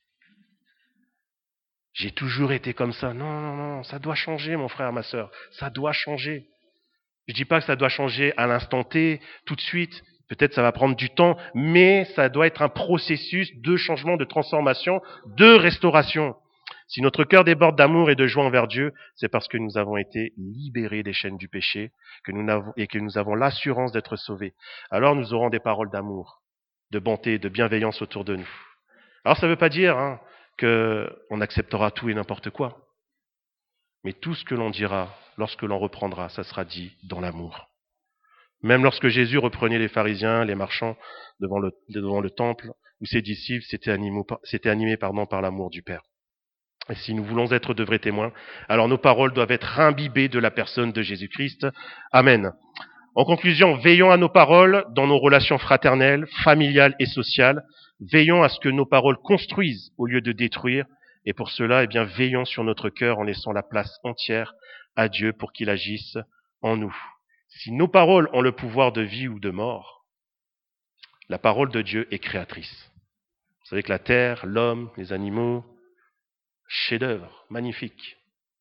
J'ai toujours été comme ça. Non, non, non, ça doit changer, mon frère, ma sœur. Ça doit changer. Je dis pas que ça doit changer à l'instant T, tout de suite. Peut-être ça va prendre du temps, mais ça doit être un processus de changement, de transformation, de restauration. Si notre cœur déborde d'amour et de joie envers Dieu, c'est parce que nous avons été libérés des chaînes du péché, que nous n'avons, et que nous avons l'assurance d'être sauvés. Alors nous aurons des paroles d'amour, de bonté, de bienveillance autour de nous. Alors ça ne veut pas dire hein, qu'on acceptera tout et n'importe quoi. Mais tout ce que l'on dira, lorsque l'on reprendra, ça sera dit dans l'amour. Même lorsque Jésus reprenait les pharisiens, les marchands devant le, devant le temple, où ses disciples s'étaient animés, s'étaient animés pardon, par l'amour du Père. Et si nous voulons être de vrais témoins, alors nos paroles doivent être imbibées de la personne de Jésus-Christ. Amen. En conclusion, veillons à nos paroles dans nos relations fraternelles, familiales et sociales. Veillons à ce que nos paroles construisent au lieu de détruire. Et pour cela, eh bien, veillons sur notre cœur en laissant la place entière à Dieu pour qu'il agisse en nous. Si nos paroles ont le pouvoir de vie ou de mort, la parole de Dieu est créatrice. Vous savez que la terre, l'homme, les animaux, chef-d'œuvre, magnifique.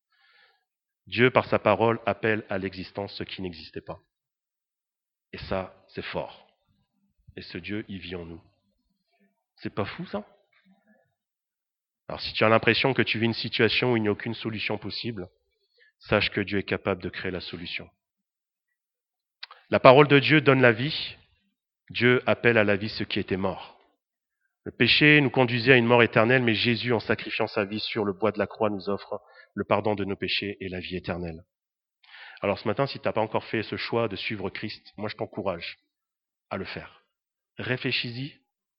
Dieu, par sa parole, appelle à l'existence ce qui n'existait pas. Et ça, c'est fort. Et ce Dieu, il vit en nous. C'est pas fou, ça ? Alors, si tu as l'impression que tu vis une situation où il n'y a aucune solution possible, sache que Dieu est capable de créer la solution. La parole de Dieu donne la vie. Dieu appelle à la vie ce qui était mort. Le péché nous conduisait à une mort éternelle, mais Jésus, en sacrifiant sa vie sur le bois de la croix, nous offre le pardon de nos péchés et la vie éternelle. Alors ce matin, si tu n'as pas encore fait ce choix de suivre Christ, moi je t'encourage à le faire. Réfléchis-y,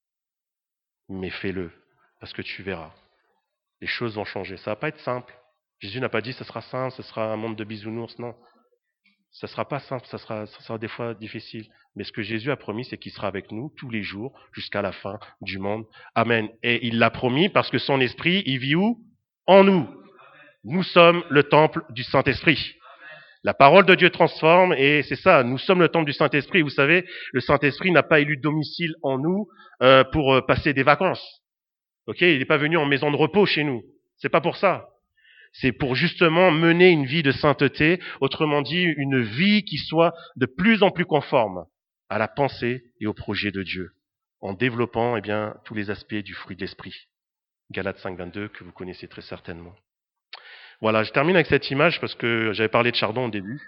mais fais-le, parce que tu verras. Les choses vont changer. Ça va pas être simple. Jésus n'a pas dit que ce sera simple, ce sera un monde de bisounours, non. Ça ne sera pas simple, ça sera, ça sera des fois difficile. Mais ce que Jésus a promis, c'est qu'il sera avec nous tous les jours jusqu'à la fin du monde. Amen. Et il l'a promis parce que son esprit, il vit où ? En nous. Nous sommes le temple du Saint-Esprit. La parole de Dieu transforme et c'est ça, nous sommes le temple du Saint-Esprit. Vous savez, le Saint-Esprit n'a pas élu domicile en nous euh, pour euh, passer des vacances. Ok, il n'est pas venu en maison de repos chez nous. C'est pas pour ça. C'est pour justement mener une vie de sainteté, autrement dit, une vie qui soit de plus en plus conforme à la pensée et au projet de Dieu, en développant eh bien, tous les aspects du fruit de l'esprit. Galates cinq, vingt-deux, que vous connaissez très certainement. Voilà, je termine avec cette image parce que j'avais parlé de chardon au début.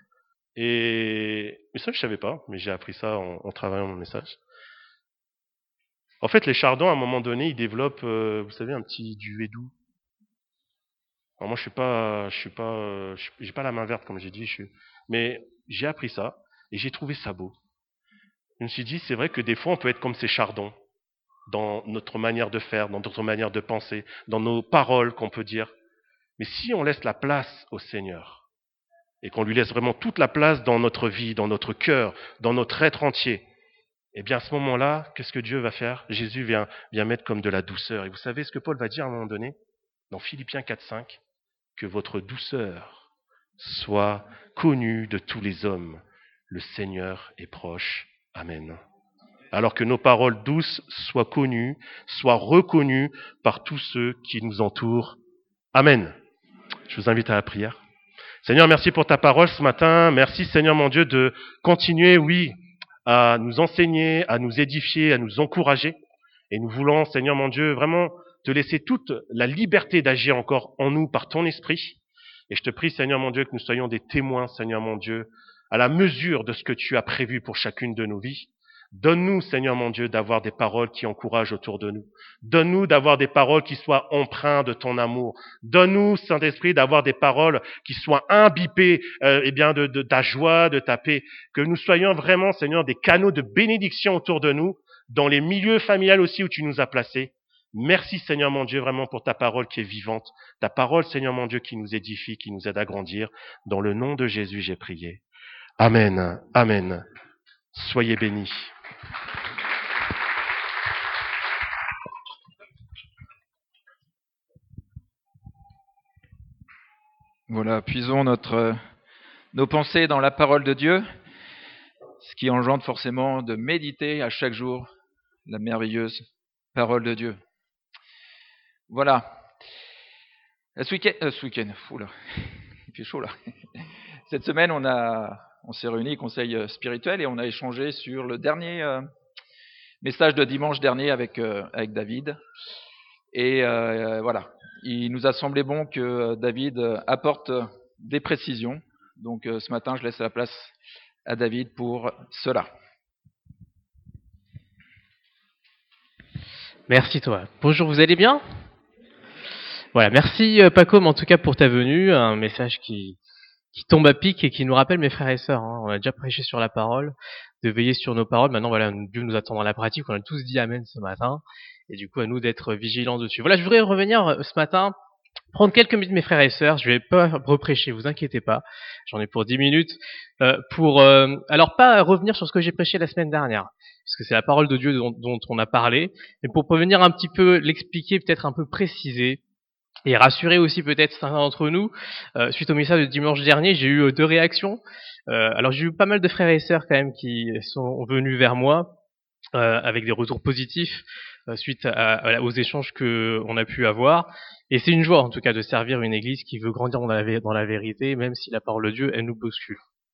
Et mais ça, je savais pas, mais j'ai appris ça en, en travaillant mon message. En fait, les chardons, à un moment donné, ils développent, euh, vous savez, un petit duvet doux. Alors moi, je suis pas, je suis pas, euh, je suis- j'ai pas la main verte comme j'ai dit, je suis, mais j'ai appris ça et j'ai trouvé ça beau. Je me suis dit, c'est vrai que des fois, on peut être comme ces chardons dans notre manière de faire, dans notre manière de penser, dans nos paroles qu'on peut dire. Mais si on laisse la place au Seigneur et qu'on lui laisse vraiment toute la place dans notre vie, dans notre cœur, dans notre être entier, eh bien à ce moment-là, qu'est-ce que Dieu va faire ? Jésus vient, vient mettre comme de la douceur. Et vous savez ce que Paul va dire à un moment donné dans Philippiens quatre, cinq ? Que votre douceur soit connue de tous les hommes. Le Seigneur est proche. Amen. Alors que nos paroles douces soient connues, soient reconnues par tous ceux qui nous entourent. Amen. Je vous invite à la prière. Seigneur, merci pour ta parole ce matin. Merci, Seigneur mon Dieu, de continuer, oui, à nous enseigner, à nous édifier, à nous encourager. Et nous voulons, Seigneur mon Dieu, vraiment te laisser toute la liberté d'agir encore en nous par ton esprit. Et je te prie, Seigneur mon Dieu, que nous soyons des témoins, Seigneur mon Dieu, à la mesure de ce que tu as prévu pour chacune de nos vies. Donne-nous, Seigneur mon Dieu, d'avoir des paroles qui encouragent autour de nous. Donne-nous d'avoir des paroles qui soient empreintes de ton amour. Donne-nous, Saint-Esprit, d'avoir des paroles qui soient imbibées euh, eh bien, de, de ta joie, de ta paix. Que nous soyons vraiment, Seigneur, des canaux de bénédiction autour de nous, dans les milieux familiaux aussi où tu nous as placés. Merci, Seigneur mon Dieu, vraiment pour ta parole qui est vivante. Ta parole, Seigneur mon Dieu, qui nous édifie, qui nous aide à grandir. Dans le nom de Jésus, j'ai prié. Amen. Amen. Soyez bénis. Voilà, puisons notre, nos pensées dans la parole de Dieu, ce qui engendre forcément de méditer à chaque jour la merveilleuse parole de Dieu. Voilà. Ce week-end, euh, ce week-end, oula, il fait chaud là. Cette semaine, on a, on s'est réunis, conseil spirituel, et on a échangé sur le dernier euh, message de dimanche dernier avec euh, avec David. Et euh, voilà, il nous a semblé bon que David apporte des précisions. Donc euh, ce matin, je laisse la place à David pour cela. Merci toi. Bonjour, vous allez bien ? Voilà, merci Paco, en tout cas pour ta venue, un message qui, qui tombe à pic et qui nous rappelle mes frères et sœurs. Hein. On a déjà prêché sur la parole, de veiller sur nos paroles. Maintenant, voilà, Dieu nous attend dans la pratique. On a tous dit Amen ce matin. Et du coup, à nous d'être vigilants dessus. Voilà, je voudrais revenir ce matin, prendre quelques minutes, mes frères et sœurs. Je vais pas reprêcher, vous inquiétez pas. J'en ai pour dix minutes. Euh, pour, euh, alors, pas revenir sur ce que j'ai prêché la semaine dernière, parce que c'est la parole de Dieu dont, dont on a parlé, mais pour revenir un petit peu, l'expliquer, peut-être un peu préciser, et rassurer aussi peut-être certains d'entre nous. Euh, suite au message de dimanche dernier, j'ai eu deux réactions. Euh, alors, j'ai eu pas mal de frères et sœurs quand même qui sont venus vers moi, euh, avec des retours positifs, suite à, à, aux échanges que on a pu avoir. Et c'est une joie, en tout cas, de servir une église qui veut grandir dans la, dans la vérité, même si la parole de Dieu, elle nous bouscule.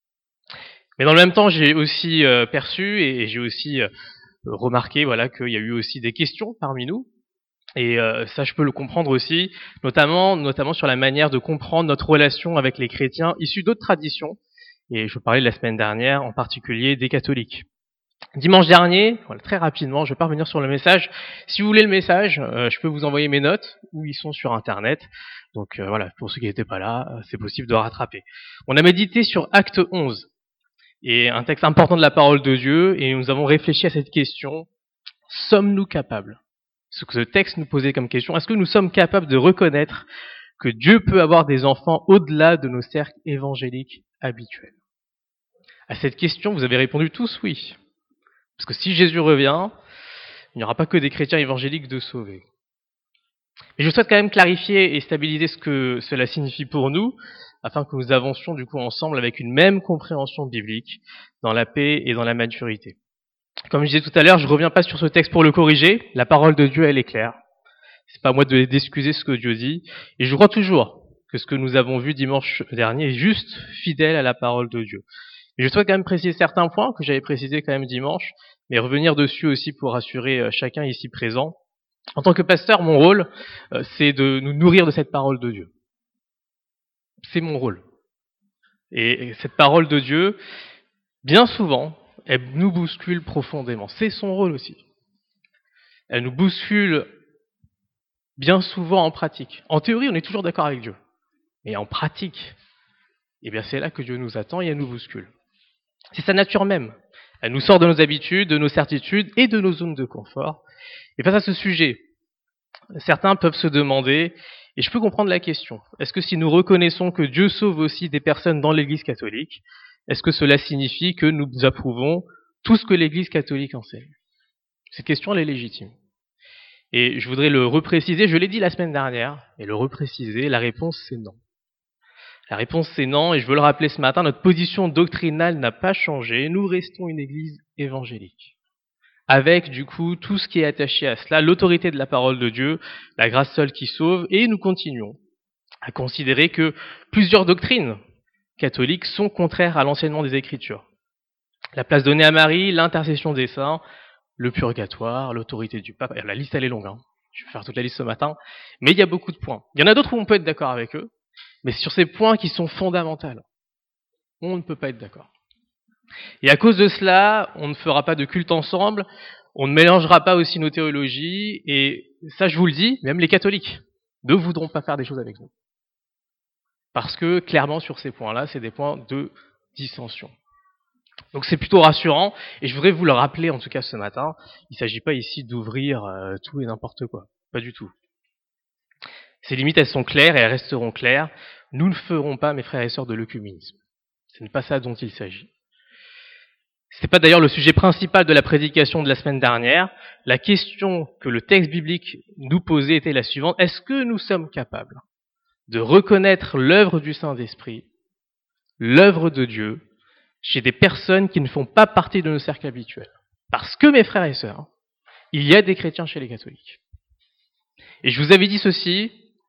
Mais dans le même temps, j'ai aussi euh, perçu et j'ai aussi euh, remarqué, voilà, qu'il y a eu aussi des questions parmi nous. Et euh, ça, je peux le comprendre aussi, notamment, notamment sur la manière de comprendre notre relation avec les chrétiens issus d'autres traditions. Et je parlais de la semaine dernière, en particulier des catholiques. Dimanche dernier, voilà, très rapidement, je vais pas revenir sur le message. Si vous voulez le message, euh, je peux vous envoyer mes notes, où ils sont sur Internet. Donc euh, voilà, pour ceux qui n'étaient pas là, euh, c'est possible de rattraper. On a médité sur Acte onze, et un texte important de la parole de Dieu, et nous avons réfléchi à cette question, sommes-nous capables ? Ce que ce texte nous posait comme question, est-ce que nous sommes capables de reconnaître que Dieu peut avoir des enfants au-delà de nos cercles évangéliques habituels ? À cette question, vous avez répondu tous oui. Parce que si Jésus revient, il n'y aura pas que des chrétiens évangéliques de sauvés. Mais je souhaite quand même clarifier et stabiliser ce que cela signifie pour nous, afin que nous avancions du coup ensemble avec une même compréhension biblique, dans la paix et dans la maturité. Comme je disais tout à l'heure, je ne reviens pas sur ce texte pour le corriger, la parole de Dieu, elle est claire. C'est pas à moi de, d'excuser ce que Dieu dit, et je crois toujours que ce que nous avons vu dimanche dernier est juste fidèle à la parole de Dieu. Et je souhaite quand même préciser certains points que j'avais précisés quand même dimanche, mais revenir dessus aussi pour rassurer chacun ici présent. En tant que pasteur, mon rôle, c'est de nous nourrir de cette parole de Dieu. C'est mon rôle. Et cette parole de Dieu, bien souvent, elle nous bouscule profondément. C'est son rôle aussi. Elle nous bouscule bien souvent en pratique. En théorie, on est toujours d'accord avec Dieu. Mais en pratique, eh bien c'est là que Dieu nous attend et elle nous bouscule. C'est sa nature même. Elle nous sort de nos habitudes, de nos certitudes et de nos zones de confort. Et face à ce sujet, certains peuvent se demander, et je peux comprendre la question, est-ce que si nous reconnaissons que Dieu sauve aussi des personnes dans l'Église catholique, est-ce que cela signifie que nous approuvons tout ce que l'Église catholique enseigne ? Cette question, elle est légitime. Et je voudrais le repréciser, je l'ai dit la semaine dernière, et le repréciser, la réponse c'est non. La réponse c'est non, et je veux le rappeler ce matin, notre position doctrinale n'a pas changé, nous restons une église évangélique. Avec du coup tout ce qui est attaché à cela, l'autorité de la parole de Dieu, la grâce seule qui sauve, et nous continuons à considérer que plusieurs doctrines catholiques sont contraires à l'enseignement des Écritures. La place donnée à Marie, l'intercession des saints, le purgatoire, l'autorité du pape. La liste, elle est longue, hein. Je vais faire toute la liste ce matin. Mais il y a beaucoup de points. Il y en a d'autres où on peut être d'accord avec eux, mais sur ces points qui sont fondamentaux, on ne peut pas être d'accord. Et à cause de cela, on ne fera pas de culte ensemble, on ne mélangera pas aussi nos théologies, et ça je vous le dis, même les catholiques ne voudront pas faire des choses avec nous. Parce que clairement sur ces points-là, c'est des points de dissension. Donc c'est plutôt rassurant, et je voudrais vous le rappeler en tout cas ce matin, il ne s'agit pas ici d'ouvrir euh, tout et n'importe quoi, pas du tout. Ces limites, elles sont claires et elles resteront claires. Nous ne ferons pas, mes frères et sœurs, de l'œcuménisme. Ce n'est pas ça dont il s'agit. Ce n'est pas d'ailleurs le sujet principal de la prédication de la semaine dernière. La question que le texte biblique nous posait était la suivante. Est-ce que nous sommes capables de reconnaître l'œuvre du Saint-Esprit, l'œuvre de Dieu, chez des personnes qui ne font pas partie de nos cercles habituels? Parce que, mes frères et sœurs, il y a des chrétiens chez les catholiques. Et je vous avais dit ceci,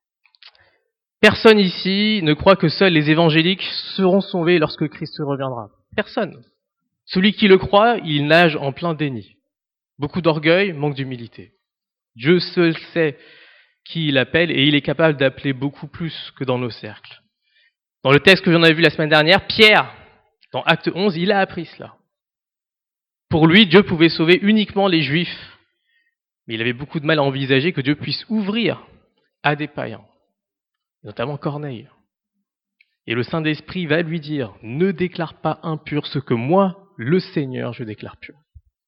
personne ici ne croit que seuls les évangéliques seront sauvés lorsque Christ reviendra. Personne. Celui qui le croit, il nage en plein déni. Beaucoup d'orgueil, manque d'humilité. Dieu seul sait qui il appelle et il est capable d'appeler beaucoup plus que dans nos cercles. Dans le texte que j'en avais vu la semaine dernière, Pierre, dans Acte onze, il a appris cela. Pour lui, Dieu pouvait sauver uniquement les Juifs. Mais il avait beaucoup de mal à envisager que Dieu puisse ouvrir à des païens, notamment Corneille. Et le Saint-Esprit va lui dire, ne déclare pas impur ce que moi, le Seigneur, je déclare pur.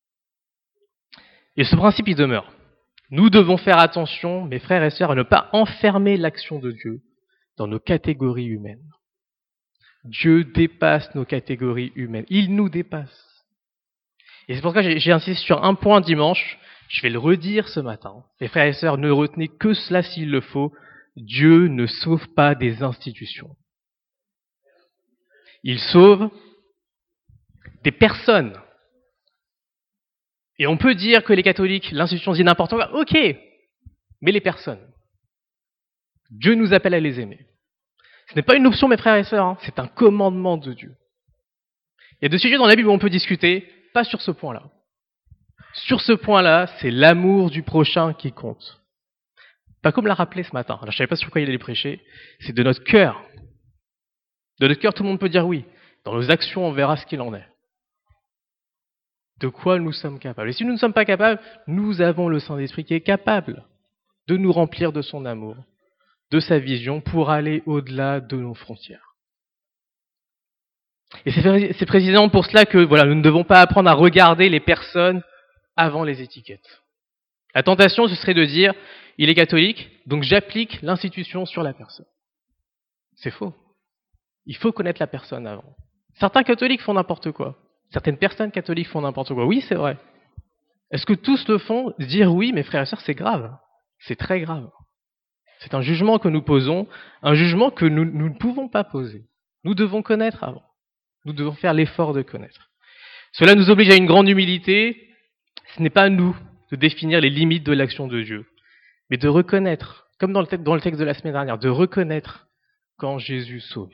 Et ce principe, il demeure. Nous devons faire attention, mes frères et sœurs, à ne pas enfermer l'action de Dieu dans nos catégories humaines. Dieu dépasse nos catégories humaines. Il nous dépasse. Et c'est pour ça que j'ai insisté sur un point dimanche. Je vais le redire ce matin. Mes frères et sœurs, ne retenez que cela s'il le faut. Dieu ne sauve pas des institutions. Il sauve des personnes. Et on peut dire que les catholiques, l'institution dit n'importe quoi. Ok, mais les personnes. Dieu nous appelle à les aimer. Ce n'est pas une option, mes frères et sœurs, hein, c'est un commandement de Dieu. Il y a deux sujets dans la Bible où on peut discuter, pas sur ce point-là. Sur ce point-là, c'est l'amour du prochain qui compte. Paco me l'a rappelé ce matin. Alors, je ne savais pas sur quoi il allait prêcher. C'est de notre cœur. De notre cœur, tout le monde peut dire oui. Dans nos actions, on verra ce qu'il en est. De quoi nous sommes capables. Et si nous ne sommes pas capables, nous avons le Saint-Esprit qui est capable de nous remplir de son amour, de sa vision, pour aller au-delà de nos frontières. Et c'est précisément pour cela que voilà, nous ne devons pas apprendre à regarder les personnes avant les étiquettes. La tentation, ce serait de dire, il est catholique, donc j'applique l'institution sur la personne. C'est faux. Il faut connaître la personne avant. Certains catholiques font n'importe quoi. Certaines personnes catholiques font n'importe quoi. Oui, c'est vrai. Est-ce que tous le font? Dire oui, mes frères et sœurs, c'est grave. C'est très grave. C'est un jugement que nous posons, un jugement que nous, nous ne pouvons pas poser. Nous devons connaître avant. Nous devons faire l'effort de connaître. Cela nous oblige à une grande humilité. Ce n'est pas à nous de définir les limites de l'action de Dieu, mais de reconnaître, comme dans le texte, dans le texte de la semaine dernière, de reconnaître quand Jésus sauve.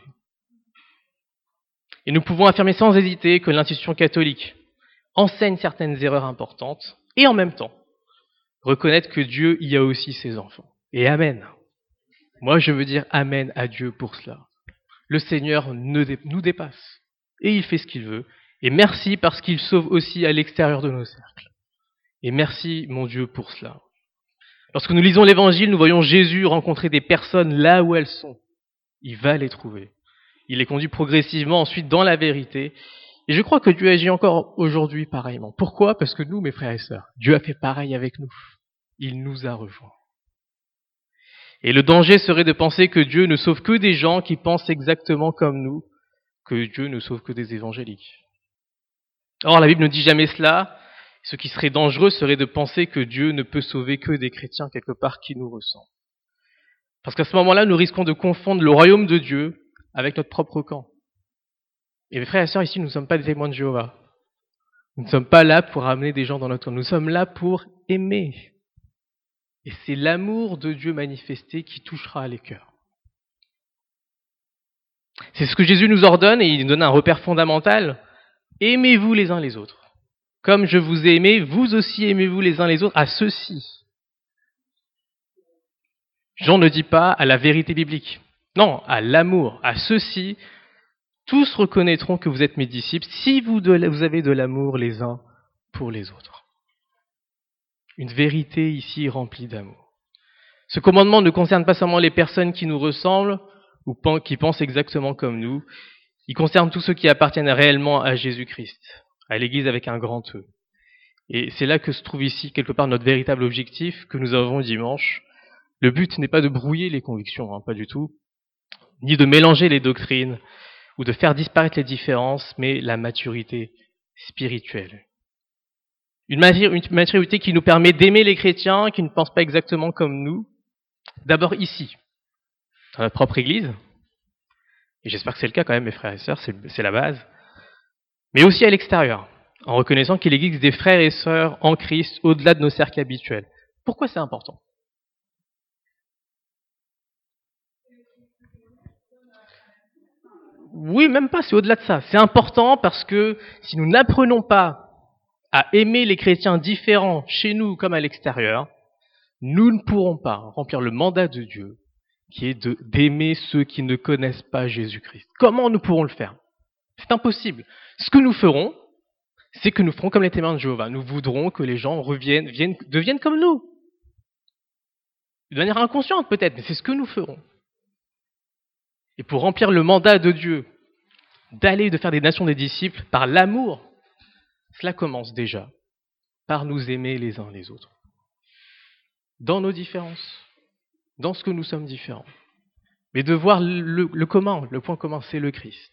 Et nous pouvons affirmer sans hésiter que l'institution catholique enseigne certaines erreurs importantes, et en même temps, reconnaître que Dieu y a aussi ses enfants. Et amen. Moi, je veux dire amen à Dieu pour cela. Le Seigneur nous dépasse, et il fait ce qu'il veut. Et merci parce qu'il sauve aussi à l'extérieur de nos cercles. Et merci, mon Dieu, pour cela. Lorsque nous lisons l'Évangile, nous voyons Jésus rencontrer des personnes là où elles sont. Il va les trouver. Il les conduit progressivement ensuite dans la vérité. Et je crois que Dieu agit encore aujourd'hui pareillement. Pourquoi? Parce que nous, mes frères et sœurs, Dieu a fait pareil avec nous. Il nous a rejoints. Et le danger serait de penser que Dieu ne sauve que des gens qui pensent exactement comme nous, que Dieu ne sauve que des évangéliques. Or, la Bible ne dit jamais cela. Ce qui serait dangereux serait de penser que Dieu ne peut sauver que des chrétiens quelque part qui nous ressemblent. Parce qu'à ce moment-là, nous risquons de confondre le royaume de Dieu avec notre propre camp. Et mes frères et sœurs, ici, nous ne sommes pas des témoins de Jéhovah. Nous ne sommes pas là pour amener des gens dans notre camp. Nous sommes là pour aimer. Et c'est l'amour de Dieu manifesté qui touchera les cœurs. C'est ce que Jésus nous ordonne et il nous donne un repère fondamental. Aimez-vous les uns les autres, Comme je vous ai aimé, vous aussi aimez-vous les uns les autres à ceci. Jean ne dit pas à la vérité biblique. Non, à l'amour. À ceci, tous reconnaîtront que vous êtes mes disciples si vous, de, vous avez de l'amour les uns pour les autres. Une vérité ici remplie d'amour. Ce commandement ne concerne pas seulement les personnes qui nous ressemblent ou qui pensent exactement comme nous. Il concerne tous ceux qui appartiennent réellement à Jésus-Christ, à l'Église avec un grand E. Et c'est là que se trouve ici, quelque part, notre véritable objectif que nous avons dimanche. Le but n'est pas de brouiller les convictions, hein, pas du tout, ni de mélanger les doctrines ou de faire disparaître les différences, mais la maturité spirituelle. Une maturité qui nous permet d'aimer les chrétiens qui ne pensent pas exactement comme nous, d'abord ici, dans notre propre Église, et j'espère que c'est le cas quand même, mes frères et sœurs, c'est, c'est la base, mais aussi à l'extérieur, en reconnaissant qu'il existe des frères et sœurs en Christ au-delà de nos cercles habituels. Pourquoi c'est important ? Oui, même pas, c'est au-delà de ça. C'est important parce que si nous n'apprenons pas à aimer les chrétiens différents chez nous comme à l'extérieur, nous ne pourrons pas remplir le mandat de Dieu qui est de, d'aimer ceux qui ne connaissent pas Jésus-Christ. Comment nous pourrons le faire ? C'est impossible. Ce que nous ferons, c'est que nous ferons comme les témoins de Jéhovah. Nous voudrons que les gens reviennent, viennent, deviennent comme nous. De manière inconsciente peut-être, mais c'est ce que nous ferons. Et pour remplir le mandat de Dieu, d'aller de faire des nations des disciples par l'amour, cela commence déjà par nous aimer les uns les autres. Dans nos différences, dans ce que nous sommes différents. Mais de voir le, le commun, le point commun, c'est le Christ.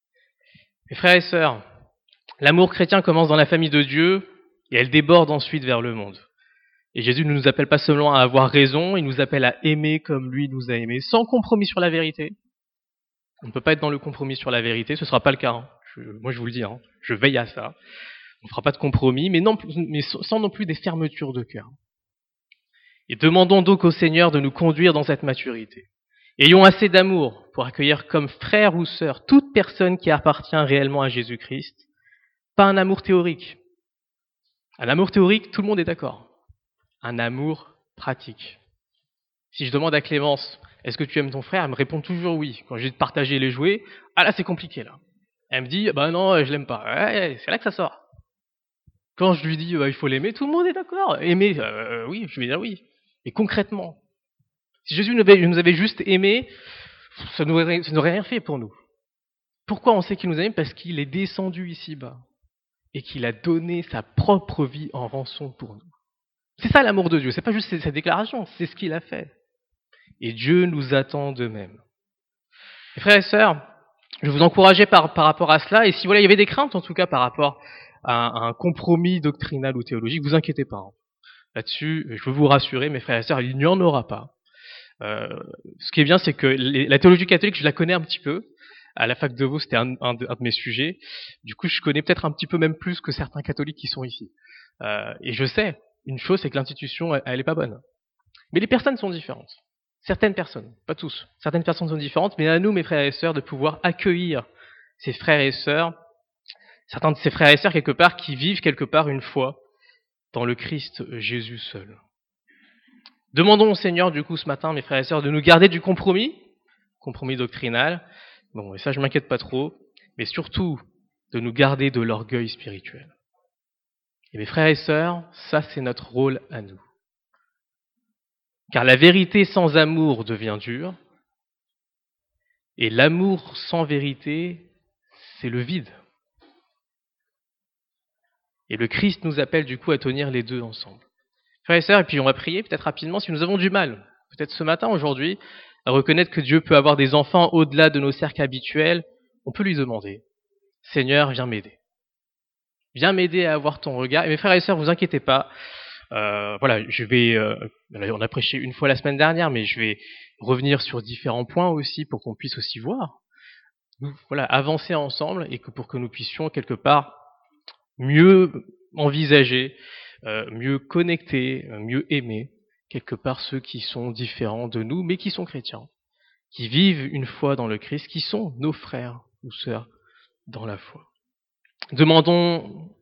Mes frères et sœurs, l'amour chrétien commence dans la famille de Dieu et elle déborde ensuite vers le monde. Et Jésus ne nous appelle pas seulement à avoir raison, il nous appelle à aimer comme lui nous a aimés, sans compromis sur la vérité. On ne peut pas être dans le compromis sur la vérité, ce ne sera pas le cas. Hein. Je, moi je vous le dis, hein, je veille à ça. On ne fera pas de compromis, mais, non, mais sans non plus des fermetures de cœur. Et demandons donc au Seigneur de nous conduire dans cette maturité. Ayons assez d'amour pour accueillir comme frère ou sœur toute personne qui appartient réellement à Jésus-Christ. Pas un amour théorique. Un amour théorique, tout le monde est d'accord. Un amour pratique. Si je demande à Clémence, est-ce que tu aimes ton frère ? Elle me répond toujours oui. Quand j'ai de partager les jouets, ah là c'est compliqué là. Elle me dit, bah non, je l'aime pas. Ouais, c'est là que ça sort. Quand je lui dis, bah, il faut l'aimer, tout le monde est d'accord. Aimer, euh, oui, je vais dire oui. Et concrètement, si Jésus nous avait juste aimés, ça n'aurait, ça n'aurait rien fait pour nous. Pourquoi on sait qu'il nous aime ? Parce qu'il est descendu ici-bas et qu'il a donné sa propre vie en rançon pour nous. C'est ça l'amour de Dieu, c'est pas juste sa déclaration, c'est ce qu'il a fait. Et Dieu nous attend de même. Mes frères et sœurs, je vous encourageais par, par rapport à cela, et si voilà, il y avait des craintes en tout cas par rapport à un, à un compromis doctrinal ou théologique, vous inquiétez pas. Hein. Là-dessus, je veux vous rassurer, mes frères et sœurs, il n'y en aura pas. Euh, ce qui est bien, c'est que les, la théologie catholique, je la connais un petit peu. À la fac de Vaud, c'était un, un, de, un de mes sujets. Du coup, je connais peut-être un petit peu même plus que certains catholiques qui sont ici. Euh, et je sais, une chose, c'est que l'institution, elle, elle est pas bonne. Mais les personnes sont différentes. Certaines personnes, pas tous. Certaines personnes sont différentes, mais à nous, mes frères et sœurs, de pouvoir accueillir ces frères et sœurs, certains de ces frères et sœurs, quelque part, qui vivent quelque part une foi dans le Christ Jésus seul. Demandons au Seigneur, du coup, ce matin, mes frères et sœurs, de nous garder du compromis, compromis doctrinal, bon, et ça, je m'inquiète pas trop, mais surtout, de nous garder de l'orgueil spirituel. Et mes frères et sœurs, ça, c'est notre rôle à nous. Car la vérité sans amour devient dure, et l'amour sans vérité, c'est le vide. Et le Christ nous appelle du coup à tenir les deux ensemble. Frères et sœurs, et puis on va prier peut-être rapidement si nous avons du mal, peut-être ce matin, aujourd'hui, à reconnaître que Dieu peut avoir des enfants au-delà de nos cercles habituels, on peut lui demander, Seigneur, viens m'aider. Viens m'aider à avoir ton regard. Et mes frères et sœurs, vous inquiétez pas, euh, voilà, je vais, euh, on a prêché une fois la semaine dernière, mais je vais revenir sur différents points aussi pour qu'on puisse aussi voir. Nous, voilà, avancer ensemble et que pour que nous puissions quelque part mieux envisager, euh, mieux connecter, mieux aimer quelque part ceux qui sont différents de nous, mais qui sont chrétiens, qui vivent une foi dans le Christ, qui sont nos frères ou sœurs dans la foi. Demandons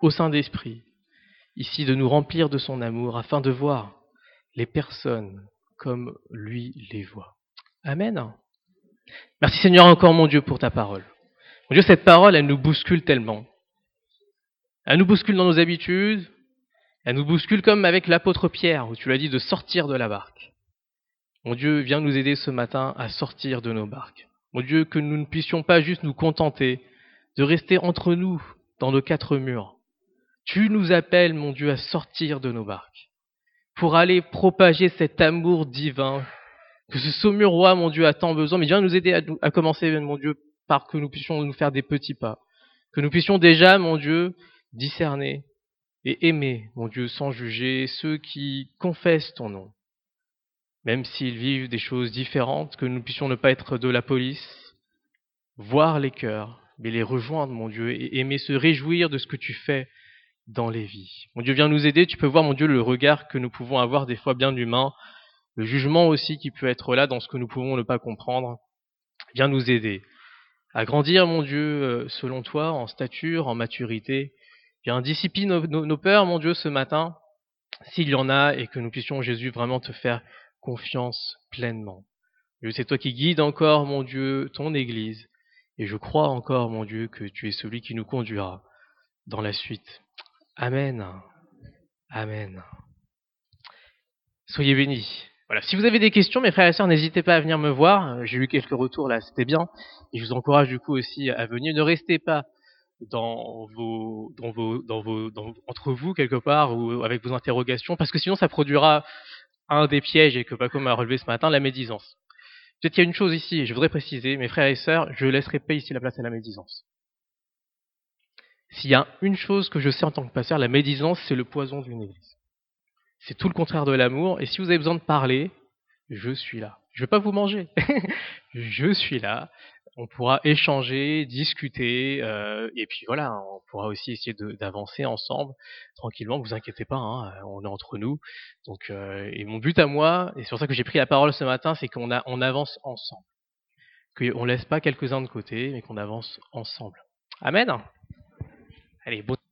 au Saint-Esprit, ici de nous remplir de son amour afin de voir les personnes comme lui les voit. Amen. Merci Seigneur encore mon Dieu pour ta parole. Mon Dieu, cette parole, elle nous bouscule tellement. Elle nous bouscule dans nos habitudes, elle nous bouscule comme avec l'apôtre Pierre, où tu l'as dit de sortir de la barque. Mon Dieu, viens nous aider ce matin à sortir de nos barques. Mon Dieu, que nous ne puissions pas juste nous contenter de rester entre nous, dans nos quatre murs. Tu nous appelles, mon Dieu, à sortir de nos barques, pour aller propager cet amour divin, que ce saumur roi, mon Dieu, a tant besoin, mais viens nous aider à, à commencer, mon Dieu, par que nous puissions nous faire des petits pas, que nous puissions déjà, mon Dieu, discerner et aimer, mon Dieu, sans juger, ceux qui confessent ton nom, même s'ils vivent des choses différentes, que nous puissions ne pas être de la police, voir les cœurs, mais les rejoindre, mon Dieu, et aimer se réjouir de ce que tu fais dans les vies. Mon Dieu, viens nous aider, tu peux voir, mon Dieu, le regard que nous pouvons avoir des fois bien humain, le jugement aussi qui peut être là dans ce que nous pouvons ne pas comprendre. Viens nous aider à grandir, mon Dieu, selon toi, en stature, en maturité. Viens dissiper nos, nos, nos peurs, mon Dieu, ce matin, s'il y en a, et que nous puissions, Jésus, vraiment te faire confiance pleinement. Dieu, c'est toi qui guides encore, mon Dieu, ton Église, et je crois encore, mon Dieu, que tu es celui qui nous conduira dans la suite. Amen. Amen. Soyez bénis. Voilà. Si vous avez des questions, mes frères et sœurs, n'hésitez pas à venir me voir. J'ai eu quelques retours là, c'était bien. Et je vous encourage du coup aussi à venir. Ne restez pas dans vos, dans vos, dans vos, dans, entre vous quelque part ou avec vos interrogations, parce que sinon ça produira un des pièges et que Paco m'a relevé ce matin, la médisance. Peut-être qu'il y a une chose ici, et je voudrais préciser, mes frères et sœurs, je ne laisserai pas ici la place à la médisance. S'il y a une chose que je sais en tant que pasteur, la médisance, c'est le poison d'une église. C'est tout le contraire de l'amour. Et si vous avez besoin de parler, je suis là. Je ne vais pas vous manger. Je suis là. On pourra échanger, discuter. Euh, et puis voilà, on pourra aussi essayer de, d'avancer ensemble tranquillement. Ne vous inquiétez pas, hein, on est entre nous. Donc, euh, et mon but à moi, et c'est pour ça que j'ai pris la parole ce matin, c'est qu'on a, on avance ensemble. Qu'on ne laisse pas quelques-uns de côté, mais qu'on avance ensemble. Amen. Allez, bon.